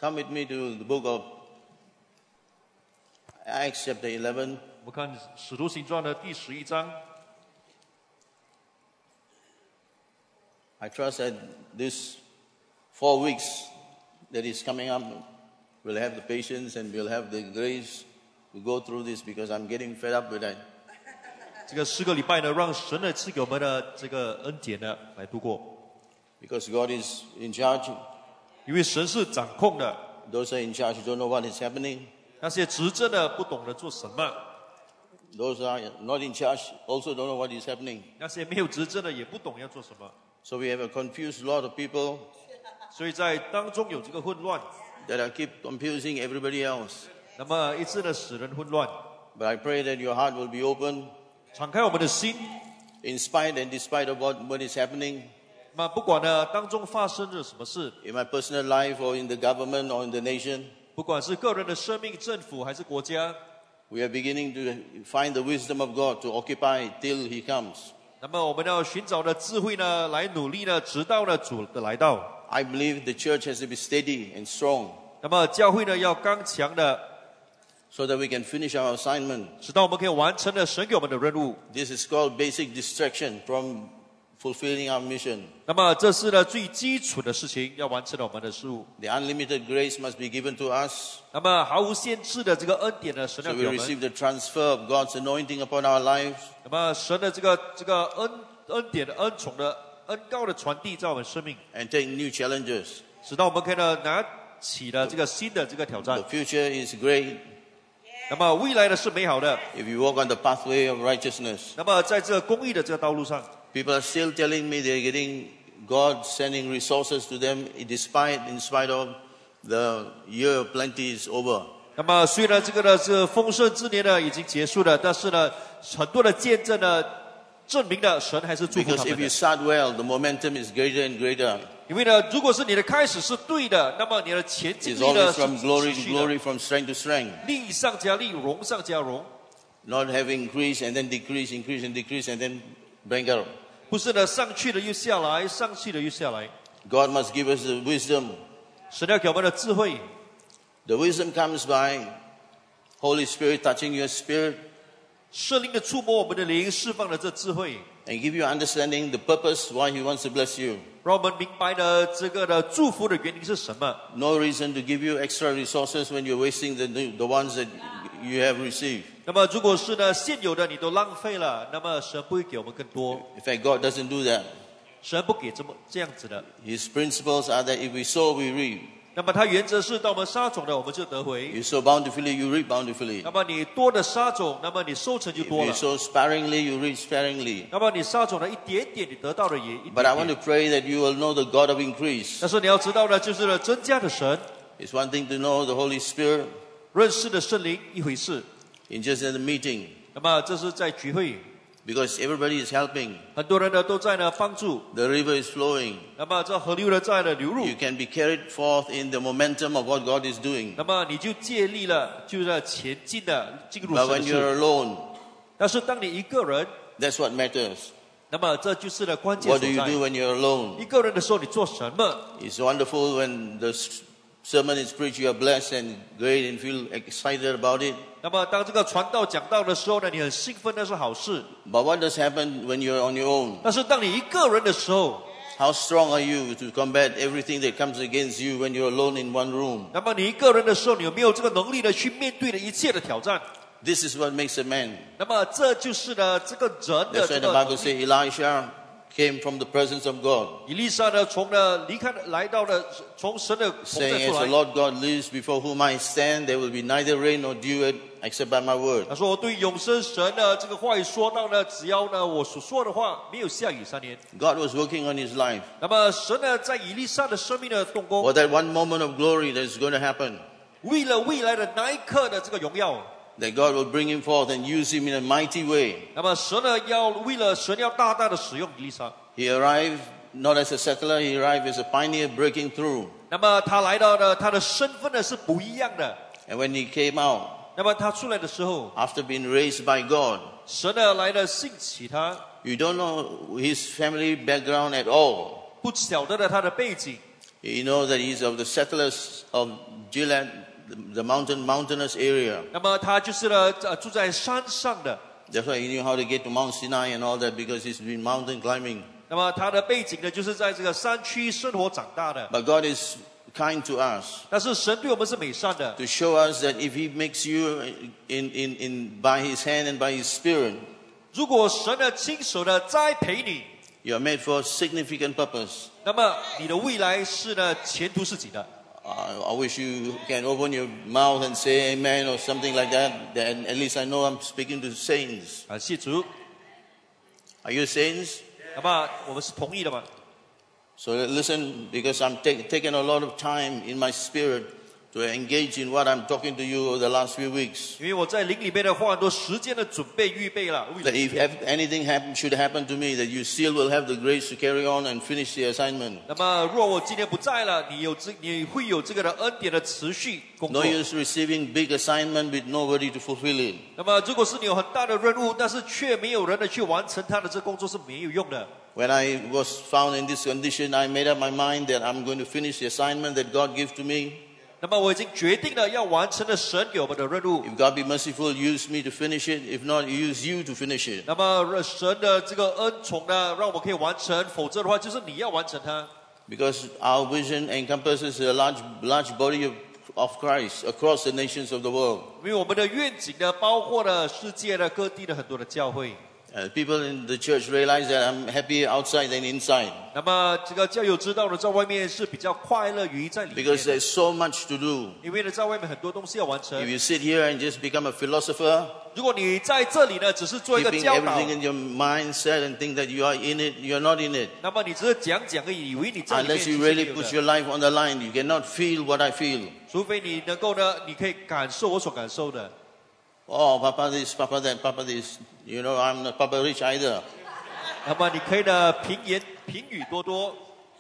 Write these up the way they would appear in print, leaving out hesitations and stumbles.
Come with me to the book of Acts chapter 11. 我们看《使徒行传》的第11章。 I trust that this 4 weeks that is coming up, we'll have the patience and we'll have the grace to go through this because I'm getting fed up with that. 这个4个礼拜呢，让神呢赐给我们的这个恩典呢来度过。 Because God is in charge. 因为神是掌控的。 Those who are in charge don't know what is happening. 那些执政的不懂得做什么。 Those who are not in charge also don't know what is happening. 那些没有执政的也不懂要做什么。 So we have a confused lot of people. 所以在当中有这个混乱。 That are keep confusing everybody else. 那么一直呢使人混乱。 But I pray that your heart will be open. 敞开我们的心。 In spite and despite of what is happening. 那不管呢当中发生着什么事。 In my personal life or in the government or in the nation. 不管是个人的生命、政府还是国家。 We are beginning to find the wisdom of God to occupy till He comes. 那么我们要寻找的智慧呢，来努力呢，直到呢主的来到。 I believe the church has to be steady and strong. 那么教会呢要刚强的 ，so that we can finish our assignment. 直到我们可以完成了神给我们的任务。 This is called basic distraction from fulfilling our mission. 那么这是呢最基础的事情，要完成了我们的事务。 The unlimited grace must be given to us. 那么毫无限制的这个恩典呢，神要 So 给 we 我们。 receive the transfer of God's anointing upon our lives. 那么神的这个恩典的恩宠的恩膏的传递在我们生命。 And take new challenges. 直到我们可以呢拿起了这个新的这个挑战。 The future is great. 那么未来的是美好的。 If you walk on the pathway of righteousness. 那么在这个公义的这个道路上。 People are still telling me they're getting God sending resources to them in spite of the year of plenty is over. 那么虽然这个呢是丰盛之年呢已经结束了，但是呢很多的见证呢证明了神还是祝福他 Because 们 if you 的。 start well, the momentum is greater and greater. 因为呢，如果是你的开始是对的，那么你的前进 It's 力呢 always 是 from glory 持 to 续的， glory, from strength to strength. 力上加力，荣上加荣。 Not having increase and then decrease, increase and decrease and then bankrupt. 不是的，上去了又下来，上去了又下来。 God must give us the wisdom. 神要给我们的智慧。 The wisdom comes by Holy Spirit touching your spirit 圣灵的触摸我们的灵，释放了这智慧， and give you understanding the purpose why He wants to bless you. 让我们明白了这个的祝福的原因是什么。 No reason to give you extra resources when you're wasting the ones that you have received. 那么如果是呢现有的你都浪费了，那么神不会给我们更多。 In fact, God doesn't do that. 神不给这样子的。 His principles are that if we sow, we reap. 那么它原则是，当我们撒种的，我们就得回。 You sow bountifully, you reap bountifully. 那么你多的撒种，那么你收成就 If 多 you 了。 sow sparingly, you reap sparingly. 那么你撒种的一点点，你得到的也一点 But I want 点。 to pray that you will know the God of increase. 但是你要知道呢，就是呢增加的神， It's one thing to know the Holy Spirit 认识的圣灵一回事。 in just in the meeting 那么这是在聚会， because everybody is helping. 很多人呢都在呢帮助。 The river is flowing. 那么这河流呢在呢流入 You，can be carried forth in the momentum of what God is doing. 那么你就借力了，就是呢前进的进入 But 神 when 的 you're 事。 alone, 但是当你一个人， that's what matters. 那么这就是呢关键 What 所 do you do 在。 when you're alone? 一个人的时候，你做什么？ It's wonderful when the sermon is preached, you are blessed and great and feel excited about it. 那么当这个传道讲道的时候呢，你很兴奋，那是好事。 But what does happen when you're on your own? 但是当你一个人的时候， How strong are you to combat everything that comes against you when you're alone in one room? 那么你一个人的时候，你有没有这个能力呢，去面对的一切的挑战？ This is what makes a man. 那么这就是呢，这个人的 That's 这 why the 个 Bible says Elisha came from the presence of God, 以利沙呢，从呢离开来到了从神的同在 saying, 出 As the 来。 Lord God lives before whom I stand, there will be neither rain nor dew except by my word. 他说：“我对永生神的这个话语说到呢，只要呢我所说的话没有下雨3年。 God was working on his life. 那么神呢，在以利沙的生命的动工， For that one moment of glory that is going to happen, 为了未来的那一刻的这个荣耀。 that God will bring him forth and use him in a mighty way. 那么神呢，要为了神要大大的使用以利沙。 He arrived not as a settler, he arrived as a pioneer breaking through. 那么他来到的他的身份呢是不一样的。 And when he came out, 那么他出来的时候， after being raised by God, 神呢来了兴起他， you don't know his family background at all. 不晓得的他的背景。 You know that he's of the settlers of Gilead, the mountainous area. 那么他就是呢住在山上的。 That's why he knew how to get to Mount Sinai and all that because he's been mountain climbing. 那么他的背景呢，就是在这个山区生活长大的。 But God is kind to us 但是神对我们是美善的， to show us that if He makes you by His hand and by His Spirit, 如果神呢亲手的栽培你， you are made for significant purpose. 那么你的未来是呢前途似锦的。 I wish you can open your mouth and say amen or something like that. Then at least I know I'm speaking to saints. 啊，谢主。 Are you saints? 那么我们是同意的吗？ So listen, because I'm taking a lot of time in my spirit to engage in what I'm talking to you over the last few weeks. 因为我在灵里面呢花很多时间的准备预备了。 That if anything should happen to me, that you still will have the grace to carry on and finish the assignment. 那么若我今天不在了，你会有这个的恩典的持续工 No 作。 use receiving big assignment with nobody to fulfill it. 那么如果是你有很大的任务，但是却没有人的去完成他的这工作是没有用的。 When I was found in this condition, I made up my mind that I'm going to finish the assignment that God gave to me. 那么我已经决定了要完成了神给我们的任务。 If God be merciful, use me to finish it. If not, use you to finish it. 那么神的这个恩宠呢，让我们可以完成；否则的话，就是你要完成它。 Because our vision encompasses a large body of Christ across the nations of the world. 因为我们的愿景呢，包括了世界的各地的很多的教会。 People in the church realize that I'm happier outside than inside. 那么这个教友知道了，在外面是比较快乐于在里面 Because 的， there's so much to do. 因为呢，在外面很多东西要完 If 成。 you sit here and just become a philosopher, 如果你在这里呢，只是做一个 keeping 教导， everything in your mindset and think that you are in it, you're not in it. 那么你只是讲而已，以为你在里面 Unless 其 you 实 really 没有 put 的。 your life on the line, you cannot feel what I feel. 除非你能够呢，你可以感受我所感受的。 Oh, Papa this, Papa that, Papa this. You know, I'm not Papa rich either. 那么你可以呢，评语多多。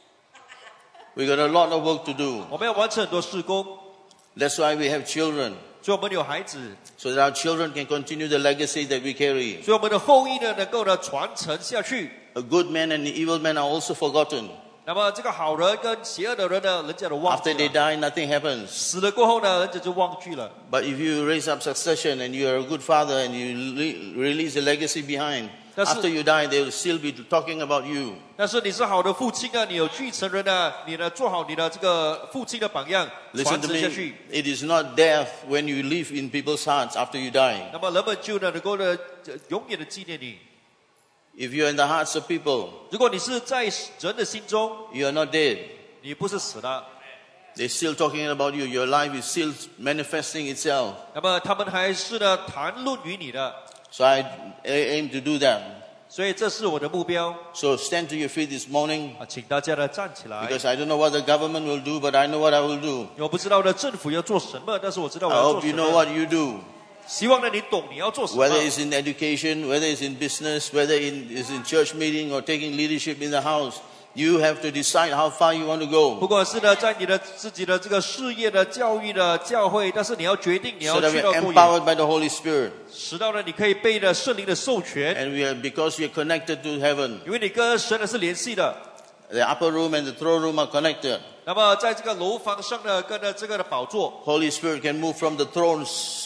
We got a lot of work to do. 我们要完成很多事工， That's why we have children, 所以我们有孩子， so that our children can continue the legacy that we carry. 所以我们的后裔呢，能够呢传承下去。 A good man and an evil man are also forgotten. 那么这个好人跟邪恶的人呢，人家都忘记 After they 了。 die, nothing happens. 死了过后呢，人家就忘记了。 But if you raise up succession and you are a good father and you release a legacy behind, That's after you die, they will still be talking about you. 但是你是好的父亲啊，你有继承人呢，你呢做好你的这个父亲的榜样， Listen 传 to 承下 me. 去。 It is not death when you live in people's hearts after you die. 那么人们就呢能够呢永远的纪念你。 If you are in the hearts of people, 如果你是在人的心中， you are not dead. 你不是死了， They're still talking about you. Your life is still manifesting itself. 那么他们还是呢谈论于你的。 So I aim to do that. 所以这是我的目标 So stand to your feet this morning 啊，请大家呢站起来。 because I don't know what the government will do, but I know what I will do. 我不知道呢政府要做什么，但是我知道我 I 要做 hope 什 you know 么。 what you do. 希望呢你懂你要做什么。 Whether it's in education, whether it's in business, whether it's in church meeting or taking leadership in the house, you have to decide how far you want to 不 go 管是呢在你的自己的这个事业的教育的教会，但是你要决定你 so 要 that 去 we're 到多远， empowered by the Holy Spirit. 直到呢你可以被呢圣灵的授权， And because we are connected to heaven, 因为你跟神呢是联系的。 the upper room and the throne room are connected. 那么在这个楼房上呢，跟着这个的宝座， Holy Spirit can move from the throne,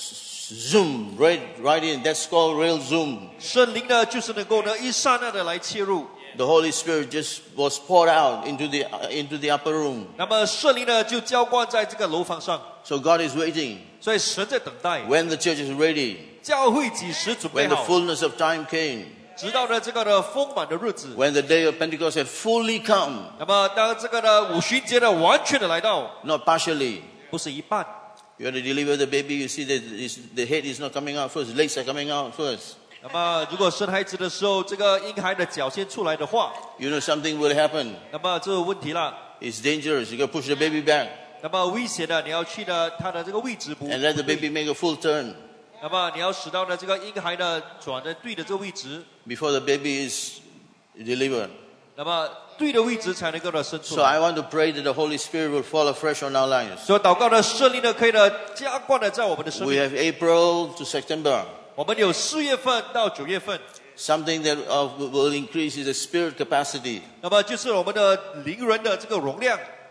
zoom, right in. That's called real zoom. 圣灵呢就是能够呢一刹那的来切入。 The Holy Spirit just was poured out into the upper room. 那么圣灵呢就浇灌在这个楼房上， So God is waiting. 所以神在等待， When the church is ready, 教会几时准备 when the 好， fullness of time came, 直到呢这个的丰满的日子。 when the day of Pentecost had fully come, 那么当这个的五旬节呢完全的来到， not partially. 不是一半。 You want to deliver the baby, you see that the head is not coming out first, legs are coming out first. 那么如果生孩子的时候，这个婴孩的脚先出来的话， You know something will happen. 那么这有问题了。 It's dangerous. You got to push the baby back 那么危险的，你要去呢他的这个位置不 and let the baby make a full turn 那么你要使到呢这个婴孩呢转的对的这个位置， before the baby is delivered. 那么对的位置才能够呢生出 So 来。 I want to pray that the Holy Spirit will fall afresh on our lives. 所以祷告呢，圣灵呢可以呢加灌的在我们的生 We 命。 have April to September. 我们有4月份到9月份， Something that will increase is the spirit capacity. 那么就是我们的灵人的这个容量。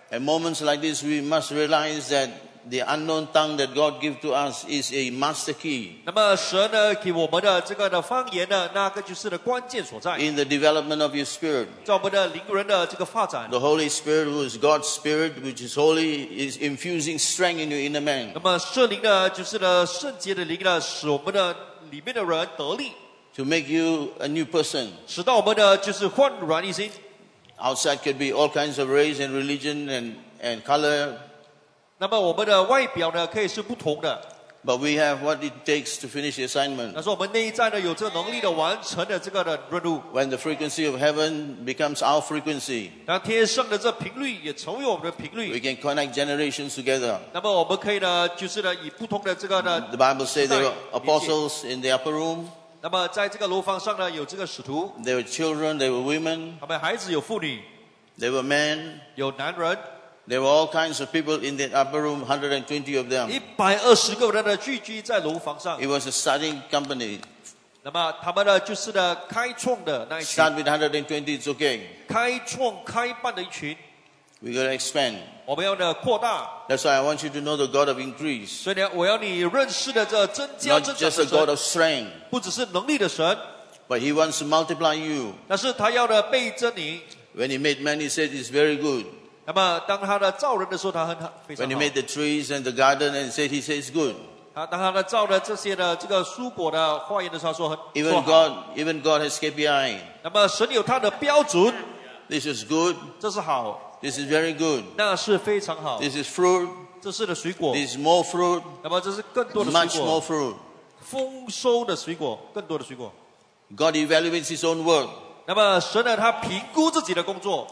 At moments like this, we must realize that the unknown tongue that God gives to us is a master key 那么神呢给我们的这个的方言呢，那个就是的关键所在， in the development of your spirit. 在我们的灵人的这个发展。 The Holy Spirit, who is God's Spirit, which is holy, is infusing strength in your inner man 那么圣灵呢，就是呢圣洁的灵呢，使我们的里面的人得力， to make you a new person. 使到我们呢就是焕然一新。 Outside could be all kinds of race and religion and color, 那么我们的外表呢可以是不同的， but we have what it takes to finish the assignment. 但是我们内在呢有这个能力的完成的这个的任务。 When the frequency of heaven becomes our frequency, 当天上的这频率也成为我们的频 we 率， can connect generations together. 那么我们可以呢就是呢以不同的这个的， The Bible says there were apostles in the upper room, 那么在这个楼房上呢有这个使徒， there were children, there were women, 他们孩子有妇女， there were men, 有男人， there were all kinds of people in the upper room, 120 of them. 120个人呢聚居在楼房上。 It was a starting company. 那么他们呢就是呢开创的那一群， Start with 120, it's okay. 开创开办的一群， We got to expand. 我们要呢扩大。 That's why I want you to know the God of increase, 所以呢，我要你认识的这增加 not 增长 just 的 a God 神， of strength, 不只是能力的神， but He wants to multiply you. 但是他要呢倍增你。 When He made man, He said it's very good. 那么当他呢造人的时候，他很好，非常 When He 好。 made the trees and the garden, and He said it's good. 当他呢造的这些的这个蔬果的花园的时候，他说很 Even 说好。 even God has KPI. 那么神有他的标准， This is good. 这是好， This is very good. 那是非常好。 This is fruit. 这是的水果， This is more fruit. 那么这是更多的 Much 水 more 果， fruit. 丰收的水果，更多的水果。 God evaluates His own work. 那么神呢，他评估自己的工作，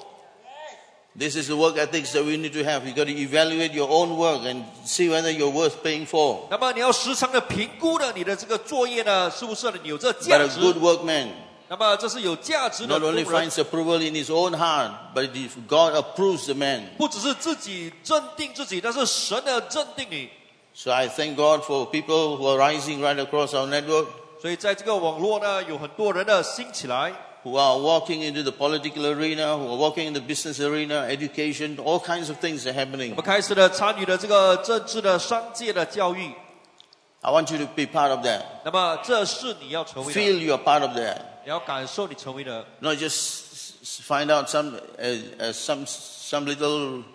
This is the work ethics that we need to have. You got to evaluate your own work and see whether you're worth paying for. 那么你要时常的评估呢，你的这个作业呢，是不是你有这 But 价 a 值？ good workman 那么这是有价值的 not 工 only 人， finds approval in his own heart, but if God approves the man. 不只是自己认定自己，但是神呢认定你。 So I thank God for people who are rising right across our network, 所以在这个网络呢，有很多人呢兴起来， who are walking into the political arena, who are walking in the business arena, education, all kinds of things are 我 happening. 们开始了参与了这个政治的、商界的教育。 I want you to be part of that. 那么这是你要成为的， Feel you are part of that. 你要感受你成为的， Not just find out some little,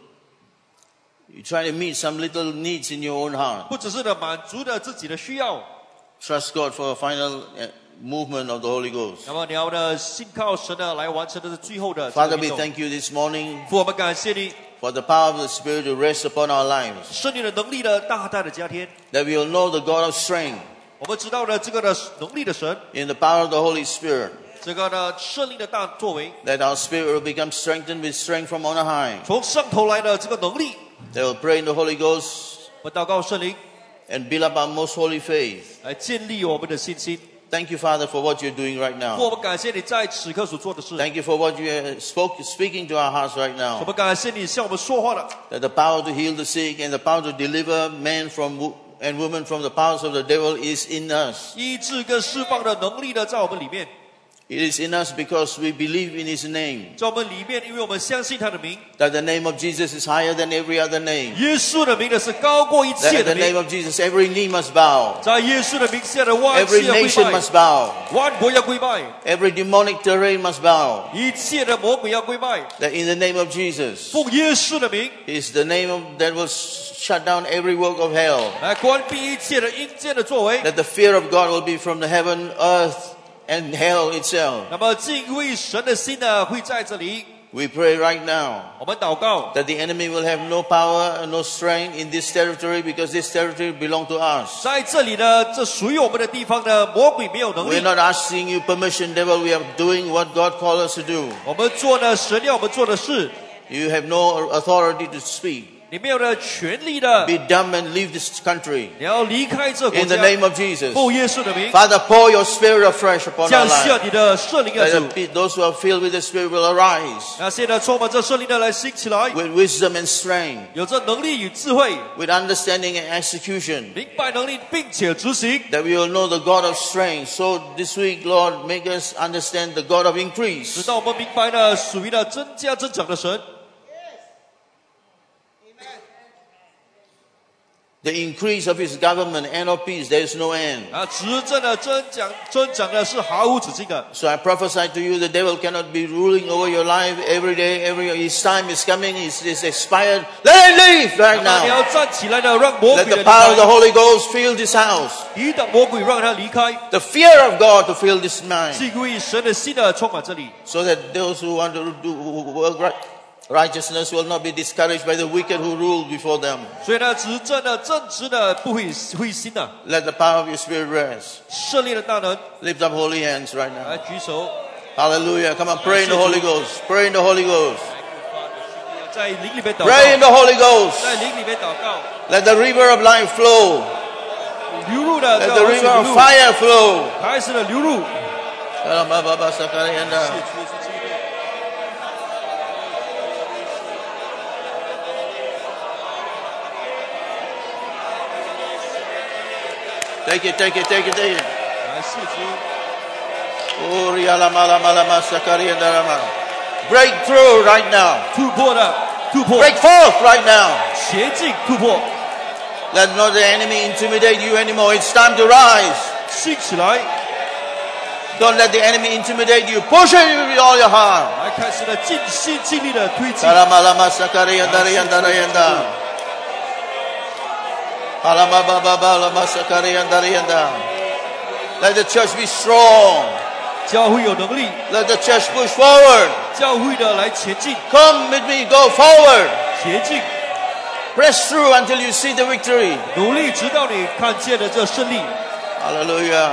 you try to meet some little needs in your own heart. 不只是呢满足了自己的需要。 Trust God for a final movement of the Holy Ghost. 那么你要呢信靠神呢来完成的是最后的这 Father, 个 we 运动。 thank you this morning 父，我们感谢你， for the power of the Spirit to rest upon our lives. 圣灵的能力呢大大的加添。 That we will know the God of strength 我们知道了这个的能力的神， in the power of the Holy Spirit. 这个呢圣灵的大作为， That our spirit will become strengthened with strength from on high. 从上头来的这个能力， They will pray in the Holy Ghost 我祷告圣灵 and build up our most holy faith. 来建立我们的信心。 Thank you, Father, for what you're doing right 父，我 now. 们感谢你在此刻所做的事。 Thank you for what you are speaking to our hearts right 我 now. 们感谢你向我们说话了， That the power to heal the sick and the power to deliver men and women from the powers of the devil is in us. 医治跟释放的能力呢在我们里面， It is in us because we believe in His name. 在我们里面，因为我们相信他的名。 That the name of Jesus is higher than every other name. 耶稣的名呢是高过一 That 切 at 的 the name 名， of Jesus, every knee must bow. 在耶稣的名下的万 Every 切要跪 nation 拜， must bow. 万国要跪拜， Every demonic terrain must bow. 一切的魔鬼要跪拜。 That in the name of Jesus 奉耶稣的名 is the name that will shut down every work of hell. 来关闭一切的阴间的作为。 That the fear of God will be from the heaven, earth, and hell itself. 那么敬畏神的心呢会在这里。 We pray right now 我们祷告， that the enemy will have no power and no strength in this territory because this territory belongs to us. 在这里呢，这属于我们的地方呢，魔鬼没有能 We're 力。 not asking you permission, devil. We are doing what God called us to do. 我们做呢神要我们做的事， You have no authority to speak. 你没有了权利的， Be dumb and leave this country. 你要离开这国 In the 家。 name of Jesus. 奉耶稣的名， Father, pour your spirit afresh upon our 降下 lives. 你的圣灵的 Let 主。 those who are filled with the Spirit will arise 那现在充满这圣灵的来兴起来， with wisdom and strength, 有这能力与智慧， with understanding and execution, 明白能力，并且执行。 that we will know the God of strength. So this week, Lord, make us understand the God of 直 increase. 到我们明白了属于了增加增长的神。 The increase of his government, end of peace, there is no end. 啊，执政的增长的是毫无止境的。 So I prophesy to you, the devil cannot be ruling over your life every day, his time is coming, is expired. Let him leave right 那么你 now. 要站起来的，让魔 Let 鬼 the 的离 power of the 开， Holy Ghost fill this house. 抵挡魔鬼，让他离开， The fear of God to fill this mind. 是因为神的心的充满这里。 So that those who want to do work righteousness will not be discouraged by the wicked who rule before them. 所以呢，执政的、正直的不会灰心的， Let the power of your spirit rest. 胜利的大能 Lift up holy hands right now. 来举手， Hallelujah. Come on, pray in the Holy Ghost. Pray in the Holy Ghost. 在灵里面祷 Pray in 告， the Holy Ghost. 在灵里面祷告， Let the river of life flow. 流入的 Let 这 the 河水 river 流 of 入， fire flow. 开始的流入。 Take it, take it, take it, take it. 来释出， Breakthrough right now. 突破的突破， Break forth right now. 前进突破， Let not the enemy intimidate you anymore. It's time to rise. 兴起来， Don't let the enemy intimidate you. Push it with all your heart. 来开始的尽心尽力的推进。 Let the church be strong. 教会有能力， Let the church push forward. 教会的来前进， Come with me, go forward. 前进， Press through until you see the victory. 努力直到你看见了这胜利。 Hallelujah.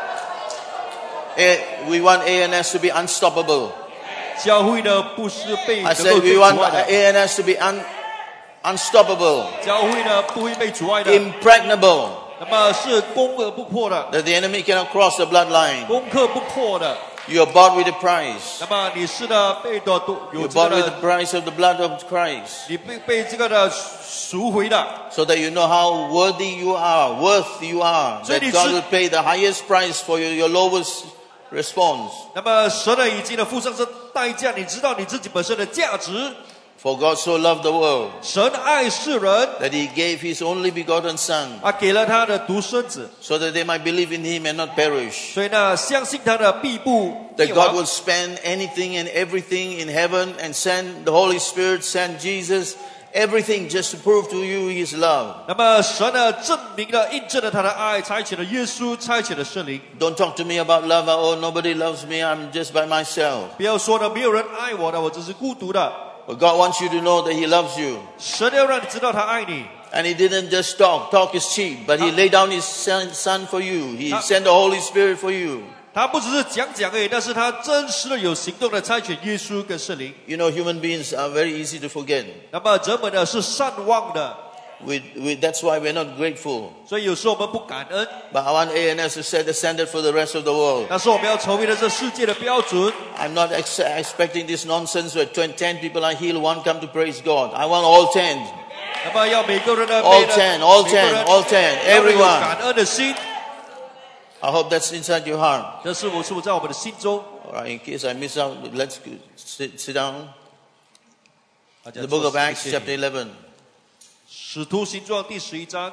We want ANS to be unstoppable. 教会呢不是被 I 能够 said 被 we 阻 want 碍的， ANS to be unstoppable, 教会呢不会被阻碍的， impregnable, 那么是攻而不破的， that the enemy cannot cross the bloodline. 攻克不破的。 You are bought with a price. 那么你是呢被的有 You're 这个 bought with the 的， price of the blood of Christ. 你被这个的赎回的， So that you know how worthy you are, worth you are. So That it is- God will pay the highest price for your lowest response. 那么神呢已经呢付上这代价，你知道你自己本身的价值。 For God so loved the world 神爱世人， that he gave his only begotten Son, 给了他的独生子， so that they might believe in him and not perish. 所以呢相信他的必不 That 灭 God 亡 will。spend anything and everything in heaven and send the Holy Spirit, send Jesus, everything just to prove to you his love. 那么神呢证明了、印证了他的爱，差遣了耶稣，差遣了圣灵。 Don't talk to me about love. Oh, nobody loves me. I'm just by myself. 不要说呢，没有人爱我的，我只是孤独的。 But God wants you to know that he loves you. 神要让你知道他爱你， And he didn't just talk. Talk is cheap. But he laid down his son for you. He sent the Holy Spirit for you. 他不只是讲而已，但是他真实的有行动的差遣耶稣跟圣灵。 You know, human beings are very easy to forget. 那么人们呢是善忘的， That's why we're not grateful. 所以有时候我们不感恩。 But I want ANS to set the standard for the rest of the world. 但是我们要成为了这世界的标准。 I'm not expecting this nonsense where 10 people are healed, one come to praise God. I want all 10. 那么要每个人的 All 10, all 10, all 10, 要有 everyone. 感恩的心， I hope that's inside your heart. 这是否在我们的心中？ All right, in case I miss out, let's sit down. 大家 The book of 坐 Acts, 谢谢 chapter 11. 使徒行传第11章。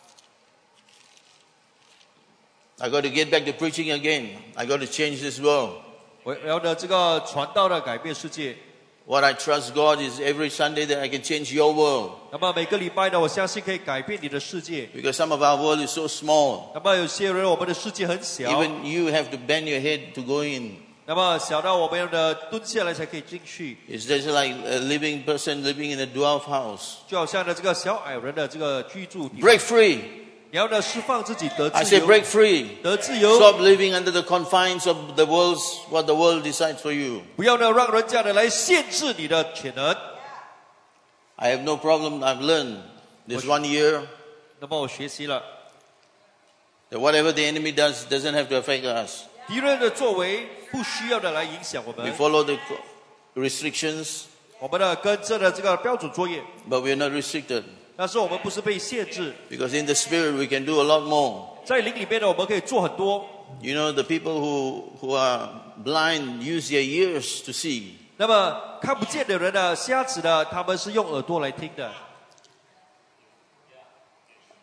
I got to get back to preaching again. I got to change this world. 我要的这个传道的改变世界。 What I trust God is every Sunday that I can change your world. 那么每个礼拜呢，我相信可以改变你的世界。 Because some of our world is so small. 那么有些人，我们的世界很小， Even you have to bend your head to go in. 那么小到我们的蹲下来才可以进去， It's just like a living person living in a dwarf house. 就好像呢这个小矮人的这个居住地方。 Break free. 你要呢释放自己得 I 自 say 由， break free. 得自由， Stop living under the confines of the world's, what the world decides for you. 不要呢让人家呢来限制你的潜能。 I have no problem. I've learned this 1 year 那么我学习了， that whatever the enemy does doesn't have to affect us. 敌人的作为不需要的来影响我 We 们， follow the restrictions, 我们呢跟着的这个标准作业， but we're not restricted. 但是我们不是被限制， Because in the spirit we can do a lot more. 在灵里面呢我们可以做很多。 You know, the people who are blind use their ears to see. 那么看不见的人呢，瞎子呢，他们是用耳朵来听的。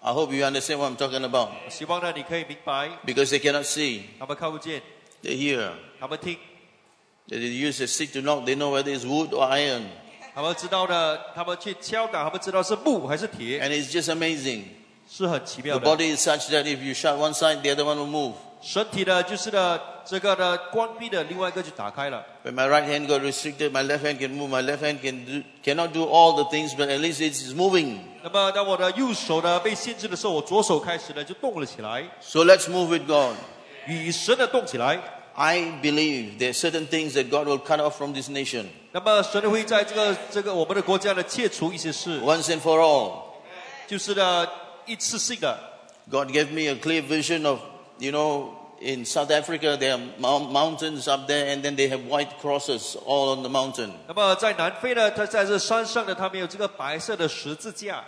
I hope you understand what I'm talking about. 希望呢你可以明白， Because they cannot see, 他们看不见， they hear. 他们听， They use a stick to knock, they know whether it's wood or iron. 他们知道呢，他们去敲打，他们知道是木还是铁， And it's just amazing. 是很奇妙 The 的。 body is such that if you shut one side, the other one will move. 身体呢，就是呢这个呢关闭的，另外一个就打开了。 When my right hand got restricted, my left hand can move. My left hand cannot do all the things, but at least it's moving. 那么当我的右手呢被限制的时候，我左手开始呢就动了起来， So let's move with God. 与神的动起来。 I believe there are certain things that God will cut off from this nation 那么神会在这个我们的国家呢切除一些事， once and for all. 就是呢一次性的。 God gave me a clear vision of, in South Africa, there are mountains up there, and then they have white crosses all on the mountain. 那么在南非呢，它在这山上呢，他们有这个白色的十字架。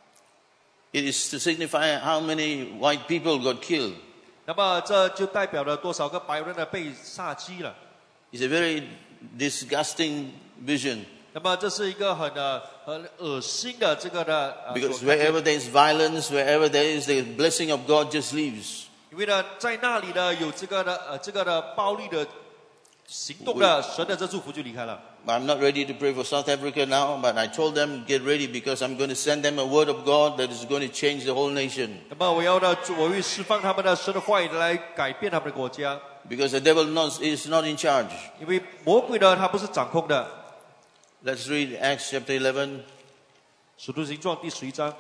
It is to signify how many white people got killed. 那么这就代表了多少个白人呢被杀鸡了。 It's a very disgusting vision 那么这是一个很恶心的这个的。 because 所看见 wherever there is violence, wherever there is the blessing of God just leaves. 因为呢，在那里呢有这个的暴力的行动的，神的这祝福就离开了。 I'm not ready to pray for South Africa now, but I told them get ready because I'm going to send them a word of God that is going to change the whole nation. 那么我会释放他们的神的话语来改变他们的国家， Because the devil is not in charge. 因为魔鬼呢他不是掌控的。 Let's read Acts chapter 11. 使徒行传第11章。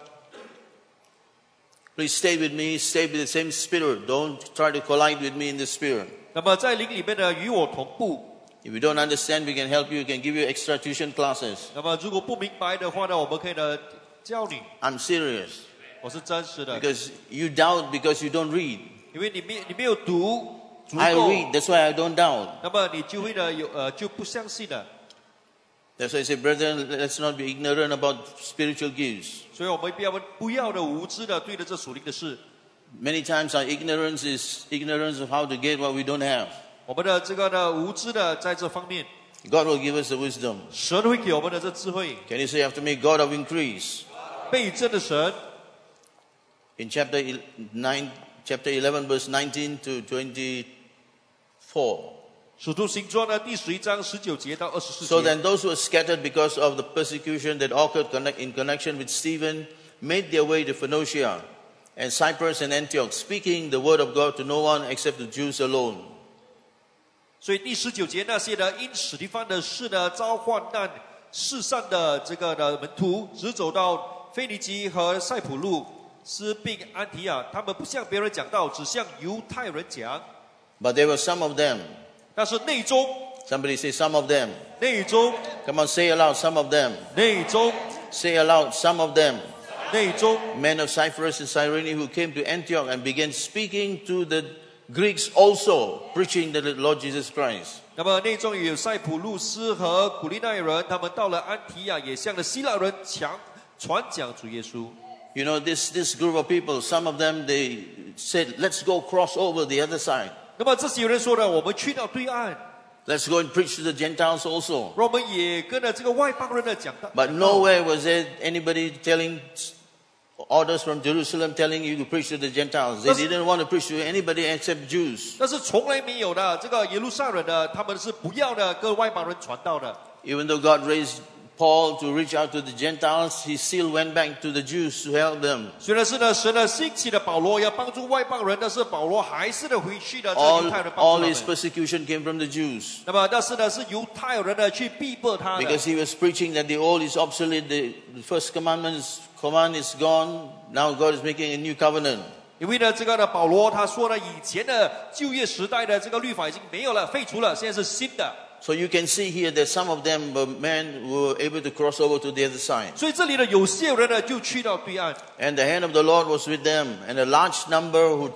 Please stay with me, stay with the same spirit. Don't try to collide with me in the spirit. 那么在灵里面呢与我同步。 If you don't understand, we can help you. We can give you extra tuition classes. 那么如果不明白的话呢，我们可以呢教你。 I'm serious. 我是真实的， Because you doubt because you don't read. 因为你没有读足 I 够， read, that's why I don't doubt. 那么你就会呢就不相信了。 That's why I say, brethren, let's not be ignorant about spiritual gifts. 所以我们不要的无知的对着这属灵的事。 Many times our ignorance is ignorance of how to get what we don't have. 我们的这个呢无知的在这方面， God will give us the wisdom. 神会给我们的这智慧。 Can you say after me, God of increase? 倍增的神， In chapter 11, verse 19 to 24. 使徒行传呢第11章19节到24 So 节。 then those who were scattered because of the persecution that occurred in connection with Stephen made their way to Phoenicia and Cyprus and Antioch, speaking the word of God to no one except the Jews alone. 所以第19节那些呢因史提芬的事呢遭患难世上的这个的门徒，只走到腓尼基和塞浦路斯并安提亚，他们不向别人讲道，只向犹太人讲。 But there were some of them. 但是内中， Somebody say some of them. 内中， Come on, say aloud, some of them. 内中， Say aloud, some of them. 内中。 Men of Cyprus and Cyrene who came to Antioch and began speaking to the Greeks also, preaching the Lord Jesus Christ. 那么内中也有塞浦路斯和古利奈人，他们到了安提亚，也向了希腊人传讲主耶稣。 You know, this group of people, some of them, they said, let's go cross over the other side. 那么这些人说呢，我们去到对岸， Let's go and preach to the Gentiles also. 让我们也跟着这个外邦人呢讲道。 But nowhere was there anybody telling orders from Jerusalem telling you to preach to the Gentiles. They didn't want to preach to anybody except Jews. 但是从来没有的，这个耶路撒冷的，他们是不要的跟外邦人传道的。 Even though God raised Paul to reach out to the Gentiles, he still went back to the Jews to help them. 虽然是呢，神呢兴起的保罗要帮助外邦人，但是保罗还是呢回去的这犹太人帮 All 助他 his 们。 persecution came from the Jews. 那么，但是呢，是犹太人呢去逼迫他的。 Because he was preaching that the old is obsolete, the first command is gone, now God is making a new covenant. 因为呢，这个呢，保罗他说呢，以前的旧约时代的这个律法已经没有了，废除了，现在是新的。 So you can see here that some of them were men who were able to cross over to the other side. 所以这里呢，有些人呢就去到对岸， And the hand of the Lord was with them, and a large number who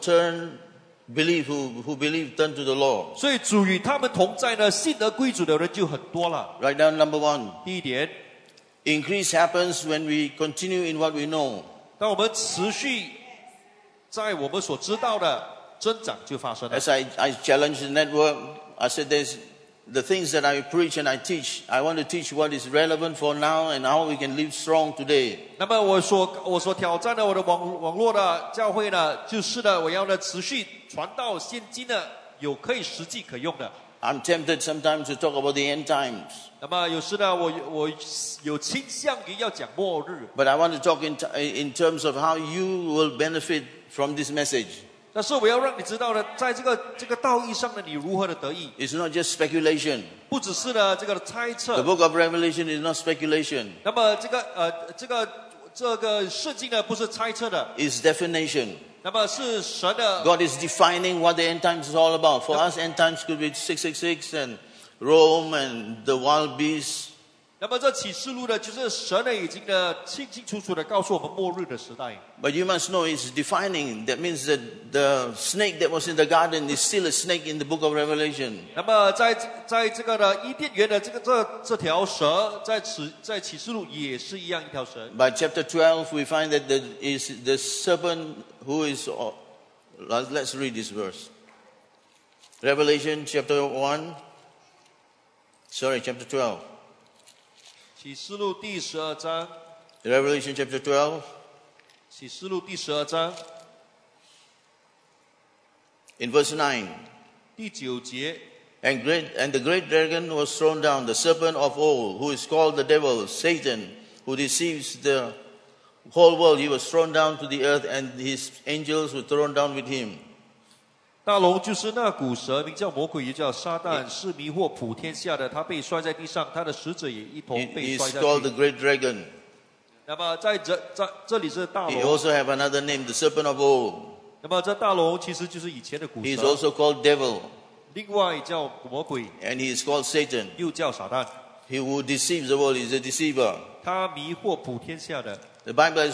believed turned to the Lord. 所以主与他们同在呢，信得归主的人就很多了。 Write down number 1. 第一点， Increase happens when we continue in what we know. 当我们持续在我们所知道的增长就发生了。 As I challenged the network, I said the things that I preach and I teach, I want to teach what is relevant for now and how we can live strong today. 那么我所挑战的我的网络的教会呢，就是呢，我要呢持续传到现今呢有可以实际可用的。 I'm tempted sometimes to talk about the end times. 那么有时呢，我有倾向于要讲末日。 But I want to talk in terms of how you will benefit from this message. 但是我要让你知道呢，在这个道义上呢，你如何的得益， It's not just speculation. 不只是呢这个猜 The 测。 book of Revelation is not speculation. 那么这个圣经呢，不是猜测的， It's definition. 那么是神的。 God is defining what the end times is all about. For us, end times could be 666 and Rome and the wild beasts. 那么这启示录呢，就是神呢已经呢清清楚楚的告诉我们末日的时代。 But you must know it's defining. That means that the snake that was in the garden is still a snake in the book of Revelation. 那么在这个呢伊甸园的这条蛇，在启示录也是一样一条蛇。 By chapter 12, we find that is the serpent who is... Let's read this verse. Revelation chapter 1. Sorry, chapter 12. 启示录第12章。 Revelation chapter 12. 启示录第12章 In verse 9. 第9节。 And the great dragon was thrown down, the serpent of old, who is called the devil, Satan, who deceives the whole world. He was thrown down to the earth, and his angels were thrown down with him. 大龙就是那古蛇，名叫魔鬼，也叫撒旦，是迷惑普天下的。他被摔在地上，他的使者也一同被 He 摔 is 下 called 去 the。great dragon. 那么在这里是大 He 龙， also have another name, the serpent of old. 那么这大龙其实就是以前的古 He is 蛇， also called devil, 另外叫魔鬼， and he is called Satan. 又叫撒旦。 He who deceives the world is a deceiver. 他迷惑普天下的。 The Bible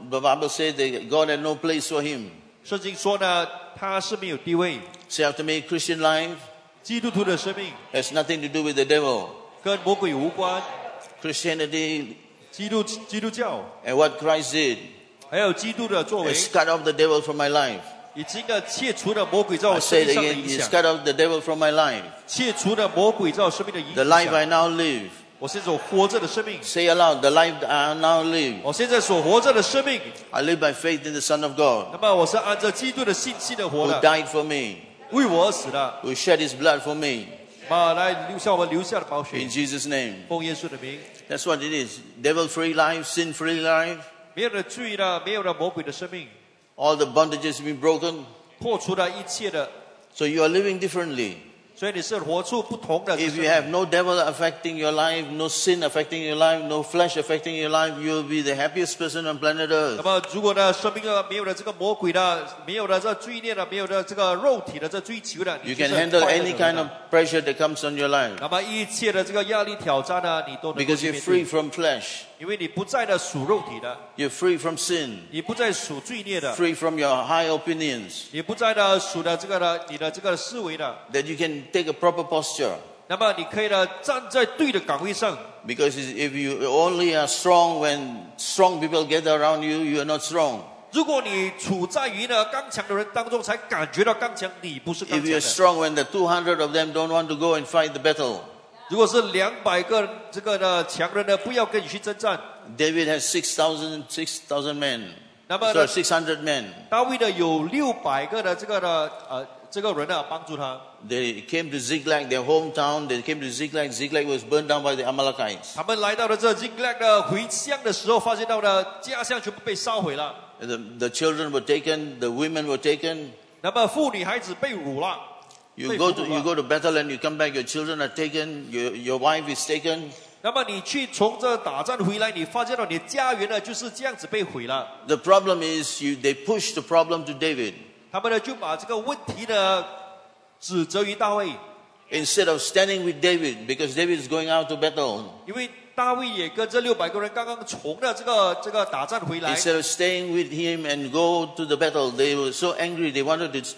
says that God had no place for him. 圣经说呢，他是没有地位。 Say after me, Christian life 基督徒的生命 has nothing to do with the devil. 跟魔鬼无关， Christianity 基督教 and what Christ did 还有基督的作为， has cut off the devil from my life. 已经的切除了魔鬼在 I 我生 say 命 it 上的 again, 影 He's 响， cut off the devil from my life. 切除了魔鬼在我生命的影 The life 响。 I now live. 我现在所活着的生命， Say aloud, the life I now live. 我现在所活着的生命， I live by faith in the Son of God, 那么我是按照基督的信心的活 who 的， died for me, 为我而死的， who shed his blood for me. 来留下我们留下的宝血 In，Jesus' name. 奉耶稣的名， That's what it is. Devil-free life, sin-free life. 没有了罪了，没有了魔鬼的生命， All the bondages have been broken. 破除了一切的， So you are living differently. 所以你是活出不同的生 If 命。 you have no devil affecting your life, no sin affecting your life, no flesh affecting your life, you will be the happiest person on planet 那 Earth. 么，如果呢，生命呢没有了这个魔鬼的，没有了这罪孽的，没有了这个肉体的这追求的， You 你就 can 是很 handle 快乐的 any 人 kind 了 of pressure that comes on your life 那么一切的这个压力挑战呢，你都能够 because 去 you're 面 free 对， from flesh. 因为你不再的属肉体的， You're free from sin, 你不再属罪孽的， free from your high opinions, 你不再的属的这个的你的这个思维的， that you can take a proper posture. 那么你可以呢站在对的岗位上。 Because if you only are strong when strong people get around you, you are not strong. 如果你处在于呢刚强的人当中，才感觉到刚强，你不是刚 If 强 you're 的。 strong when the 200 of them don't want to go and fight the battle. 如果是200个这个的强人呢，不要跟你去征战。 David has 6,000 men. 那么 Sorry, 呢， 600 men. 大卫呢有600个的这个人呢帮助他。 They came to Ziklag, their hometown. They came to Ziklag. Ziklag was burned down by the Amalekites. 他们来到了这 Ziklag 的回乡的时候，发现到了家乡全部被烧毁了， The children were taken, the women were taken. 那么妇女孩子被掳了。 You go to battle and you come back, your children are taken, your wife is taken. 那么你去从这打仗回来，你发现到你的家园呢就是这样子被毁了。 The problem is they pushed the problem to David. 他们呢就把这个问题呢指责于大卫， Instead of standing with David, because David is going out to battle. 因为大卫也跟这600个人刚刚从了这个打仗回来。 Instead of staying with him and go to the battle, they were so angry. They wanted to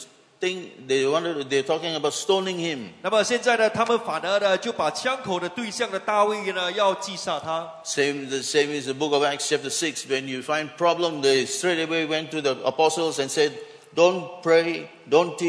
they're talking about stoning him. 那么现在呢，他们反而呢就把枪口的对象的大卫呢要击杀他。 The same is the book of Acts chapter 6. When you find problem, they straight away went to the apostles and said, don't pray, don't teach,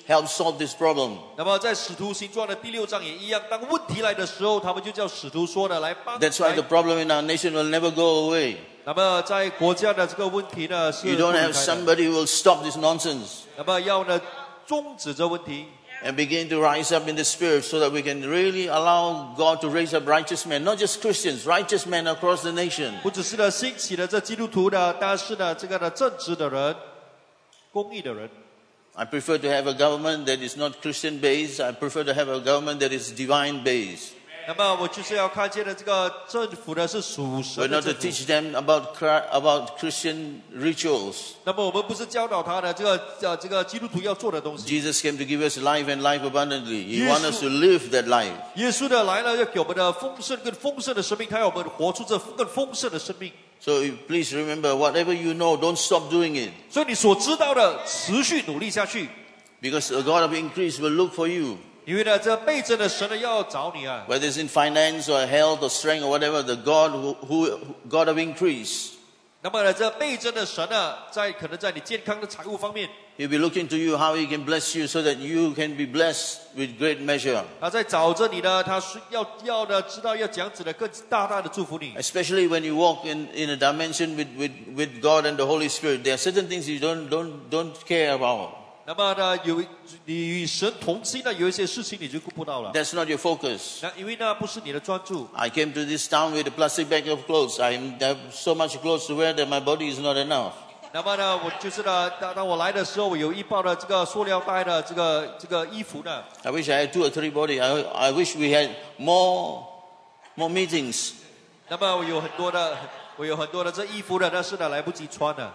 help solve this problem. 那么在使徒行传的第6章也一样，当问题来的时候，他们就叫使徒说呢来帮。 That's why the problem in our nation will never go away. 那么在国家的这个问题呢是 You don't have somebody who will stop this nonsense 那么要呢终止这问题。 and begin to rise up in the spirit so that we can really allow God to raise up righteous men, not just Christians, righteous men across the nation. 不只是呢兴起的这基督徒的，但是呢这个呢正直的人、公义的人。 I prefer to have a government that is not Christian based. I prefer to have a government that is divine based. 那么我就是要看见的这个政府呢是属 We're 神的 not to 政府。 teach them about Christian rituals. 那么我们不是教导他的这个基督徒要做的东西。 Jesus came to give us life and life abundantly. He Yes. wants us to live that life. 耶稣的来了，要给我们的丰盛更丰盛的生命，他要我们活出这更丰盛的生命。 So please remember, whatever you know, don't stop doing it. 所以你所知道的，持续努力下去， Because the God of increase will look for you. 因为呢，这倍增的神呢要找你啊。 Whether it's in finance or health or strength or whatever, the God who God of increase, 那么呢，这倍增的神呢，可能在你健康的财务方面， He'll be looking to you how He can bless you so that you can be blessed with great measure. 他在找着你呢，他是要呢知道要讲子的更大大的祝福你。 Especially when you walk in a dimension with God and the Holy Spirit, there are certain things you don't care about. 那么呢，你与神同心呢，有一些事情你就顾不到了。 That's not your focus. 那因为那不是你的专注。 I came to this town with a plastic bag of clothes. I have so much clothes to wear that my body is not enough. 那么呢，我就是呢，当我来的时候，我有一包的这个塑料袋的这个衣服呢。 I wish I had 2 or 3 body. I wish we had more meetings. 那么我有很多的这衣服的，但是呢来不及穿了。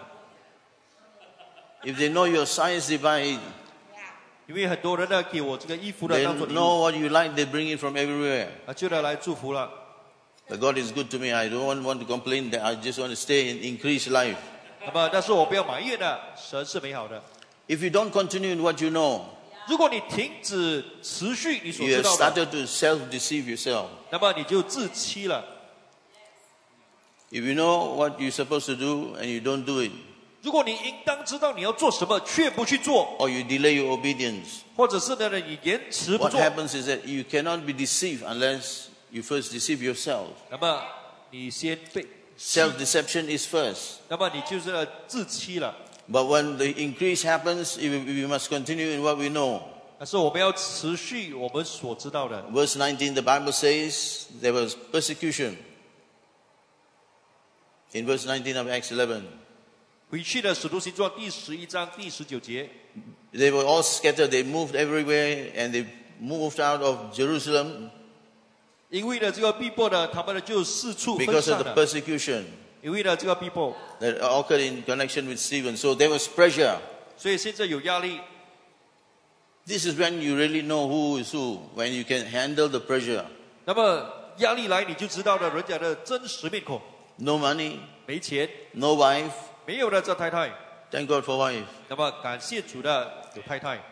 If they know your size, they buy it. 因为很多人呢给我这个衣服的 They 当做礼 know 物， what you like, they bring it from everywhere. 就来祝福了。 But God is good to me. I don't want to complain that I just want to stay in increased life. 那么，但是我不要埋怨的，神是美好的。 If you don't continue in what you know, 如果你停止持续你所 you 知 have 道的， started to self-deceive yourself. 那么你就自欺了。 If you know what you're supposed to do and you don't do it, 如果你应当知道你要做什么，却不去做， or you delay your obedience, 或者是呢你延迟不 what 做， happens is that you cannot be deceived unless you first deceive yourself. 那么你先被， Self-deception is first. 那么你就是呢自欺了。 But when the increase happens, we must continue in what we know. 但是我们要持续我们所知道的。 Verse 19, the Bible says there was persecution. In verse 19 of Acts 11, 回去的使徒行传第11章第19节， they were all scattered. They moved everywhere and they moved out of Jerusalem 因为呢这个逼迫呢，他们呢就四处分 because 散 of the 了。 persecution 因为呢这个逼迫， that occurred in connection with Stephen. So there was pressure. 所以现在有压力。 This is when you really know who is who, when you can handle the pressure. 那么压力来，你就知道了人家的真实面孔。 No money, 没钱， no wife. 没有了这太太。 Thank God for wife. 那么感谢主的有太太，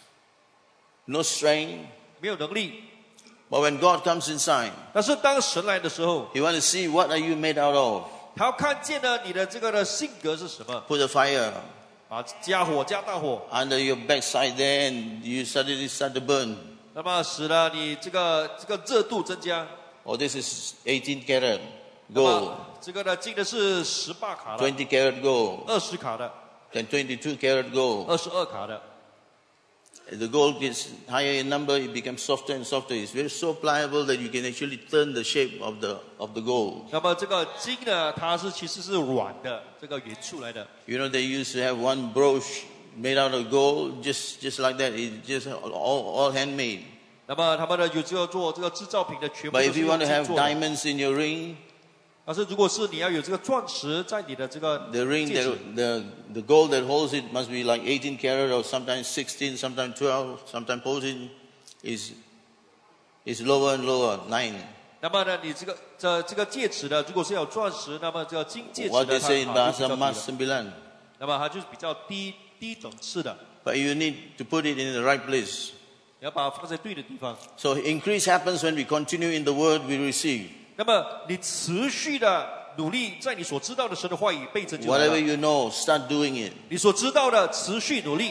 No strength. 没有能力。 But when God comes inside, 但是当神来的时候， He wants to see what are you made out of. 他要看见呢你的这个的性格是什么。 Put a fire 啊，加火加大火， under your backside there and you suddenly start to burn. 那么使得你这个热度增加。 Oh, this is 18 karat 那 gold, 么这个呢进的是18卡的， 20 karat gold, 20卡的， then 22 karat gold. 22卡的。 The gold gets higher in number, it becomes softer and softer. It's very so pliable that you can actually turn the shape of the gold. 那么这个金呢，它其实是软的，这个元素来的。 You know, they used to have one brooch made out of gold, just like that. It's just all handmade. 那么他们呢有这个做这个制造品的，全部 But 都 if 是 you 用 want to 金 have 做的。 diamonds in your ring, 但是如果是你要有这个钻石在你的这个 the ring 戒指 the gold that holds it must be like 18 karat or sometimes 16, sometimes 12, sometimes 14 is lower and lower, 9. 那么呢，你这个戒指呢，如果是有钻石，那么这个金戒指 What 呢， they say in 它就 Bahasa 比较低 Mas 了 9. 那么它就是比较低等次的， But you need to put it in the right place. 你要把它放在对的地方。 So increase happens when we continue in the word we receive. 那么你持续的努力，在你所知道的神的话语倍增就来 Whatever 了。 you know, start doing it. 你所知道的持续努力，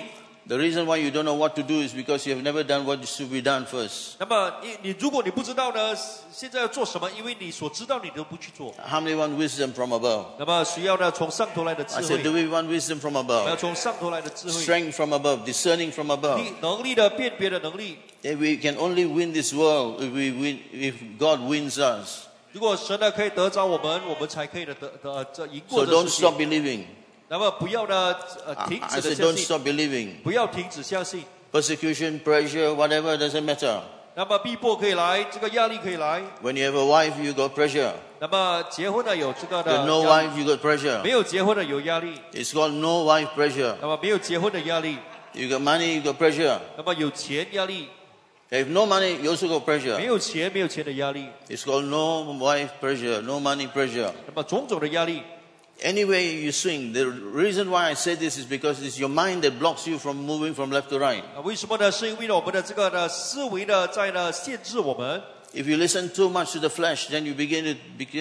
The reason why you don't know what to do is because you have never done what should be done first. 那么如果你不知道呢，现在要做什么，因为你所知道你都不去做。 How many want wisdom from above? 那么需要呢从上头来的智 I 慧 said, do we want wisdom from 要 above? 从上头来的智慧， Strength from above, discerning from above. 能力的辨别的能力。 If we can only win this world if God wins us. 如果神呢可以得着我们，我们才可以的赢过 So 这 don't 世界 stop。believing. 那么不要呢停 I 止的 said, 相 don't 信， stop believing. 不要停止相信。 Persecution, pressure, whatever, doesn't matter. 那么逼迫可以来，这个压力可以来。 When you have a wife, you got pressure. 那么结婚呢有这个 You 的 have no 压力， wife, you got pressure. 没有结婚的有压力。 It's called no wife pressure. 那么没有结婚的压力， You got money, you got pressure. 那么有钱压力， If no money, you also got 没 pressure. 有钱的压力， It's called no wife pressure, no money pressure. 那么种种的压力。 Any way you swing, the reason why I say this is because it's your mind that blocks you from moving from left to right. 为什么呢？是因为我们的这个呢思维呢在呢限制我们。 If you listen too much to the flesh, then you begin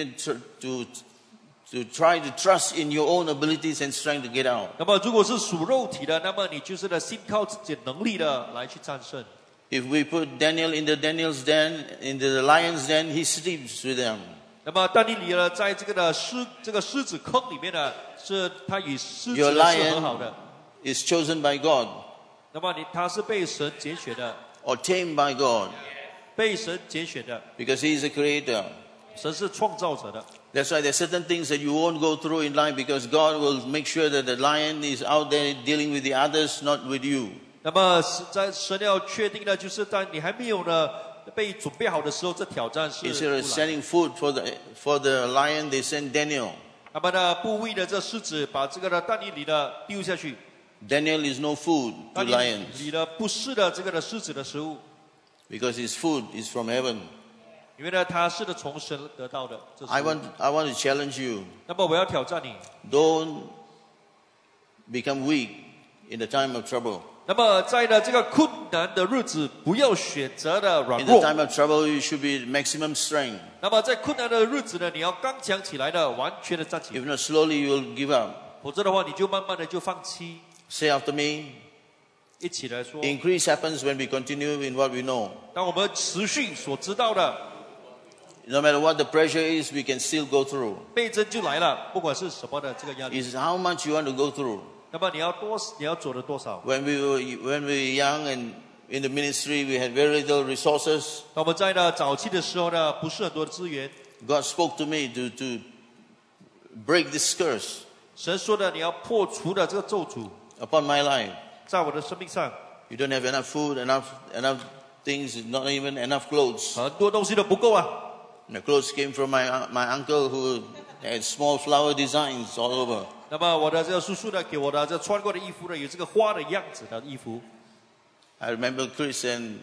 to try to trust in your own abilities and strength to get out. 那么如果是属肉体的，那么你就是呢信靠自己的能力的来去战胜。 If we put Daniel in the Daniel's den, into the lion's den, he sleeps with them. 那么但尼里呢，在这个狮子坑里面呢，是他与狮子 Your 呢是和好 lion 的。 is chosen by God 那么他是被神拣选的， or tamed by God 被神拣选的， because he is a creator. 神是创造者的。 That's why there are certain things that you won't go through in life because God will make sure that the lion is out there dealing with the others, not with you. 那么在神要确定的，就是在你还没有呢被准备好的时候，这挑战是 Instead 不 of 来。 sending food for the lion, they send Daniel. 那么呢，不为的这狮子把这个呢但尼里呢丢下去， Daniel is no food to 但尼 lions 里呢不是的这个的狮子的食物， because his food is from heaven. 因为呢他是的从神得到的。这食物 I want to challenge you. 那么我要挑战你。 Don't become weak in the time of trouble. 那么在呢这个困难的日子，不要选择的软 In the 弱。 time of trouble, you should be maximum strength. 那么在困难的日子呢，你要刚强起来的，完全的站起， If not, slowly you will give up. 否则的话，你就慢慢的就放弃。 Say after me. 一起来说， Increase happens when we continue in what we know. 当我们持续所知道的， No matter what the pressure is, we can still go through. 倍增就来了，不管是什么的这个压力。 It's how much you want to go through. 那么你要做的多少？ When we were young and in the ministry, we had very little resources. 当我们在呢早期的时候呢，不是很多的资源。 God spoke to me to break this curse 神说的，你要破除的这个咒诅， upon my life. 在我的生命上， You don't have enough food, enough things, not even enough clothes. 很多东西都不够啊。 The clothes came from my uncle who had small flower designs all over. 那么我的这个叔叔呢，给我的这穿过的衣服呢，有这个花的样子的衣服。 I remember Chris and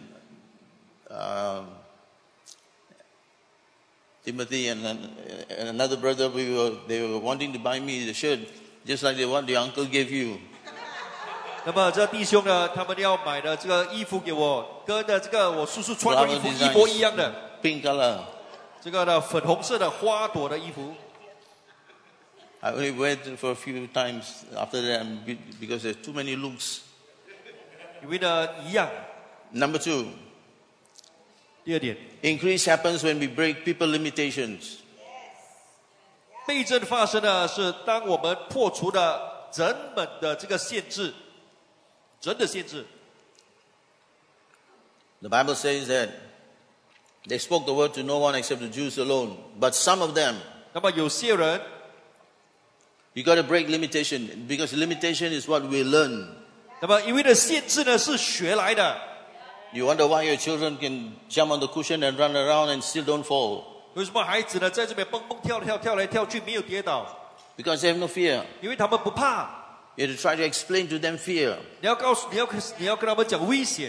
Timothy and another brother, they were wanting to buy me the shirt just like the one the uncle gave you. 那么这弟兄呢，他们要买的这个衣服给我，跟的这个我叔叔穿的衣服 Flower 一模一样的， Pink color. 这个呢粉红色的花朵的衣服。 I only wear it for a few times after that because there's too many looks. 因为呢一样。 Number 2, 第二点， increase happens when we break people limitations. 倍增发生呢是当我们破除了人们的这个限制，人的限制。 The Bible says that they spoke the word to no one except the Jews alone. But some of them, 那么有些人， you got to break limitation because limitation is what we learn. 那么因为的限制呢是学来的。 You wonder why your children can jump on the cushion and run around and still don't fall. 为什么孩子呢在这边蹦蹦跳跳跳来跳去没有跌倒？ Because they have no fear. 因为他们不怕。 You have to try to explain to them fear. 你要跟他们讲危险，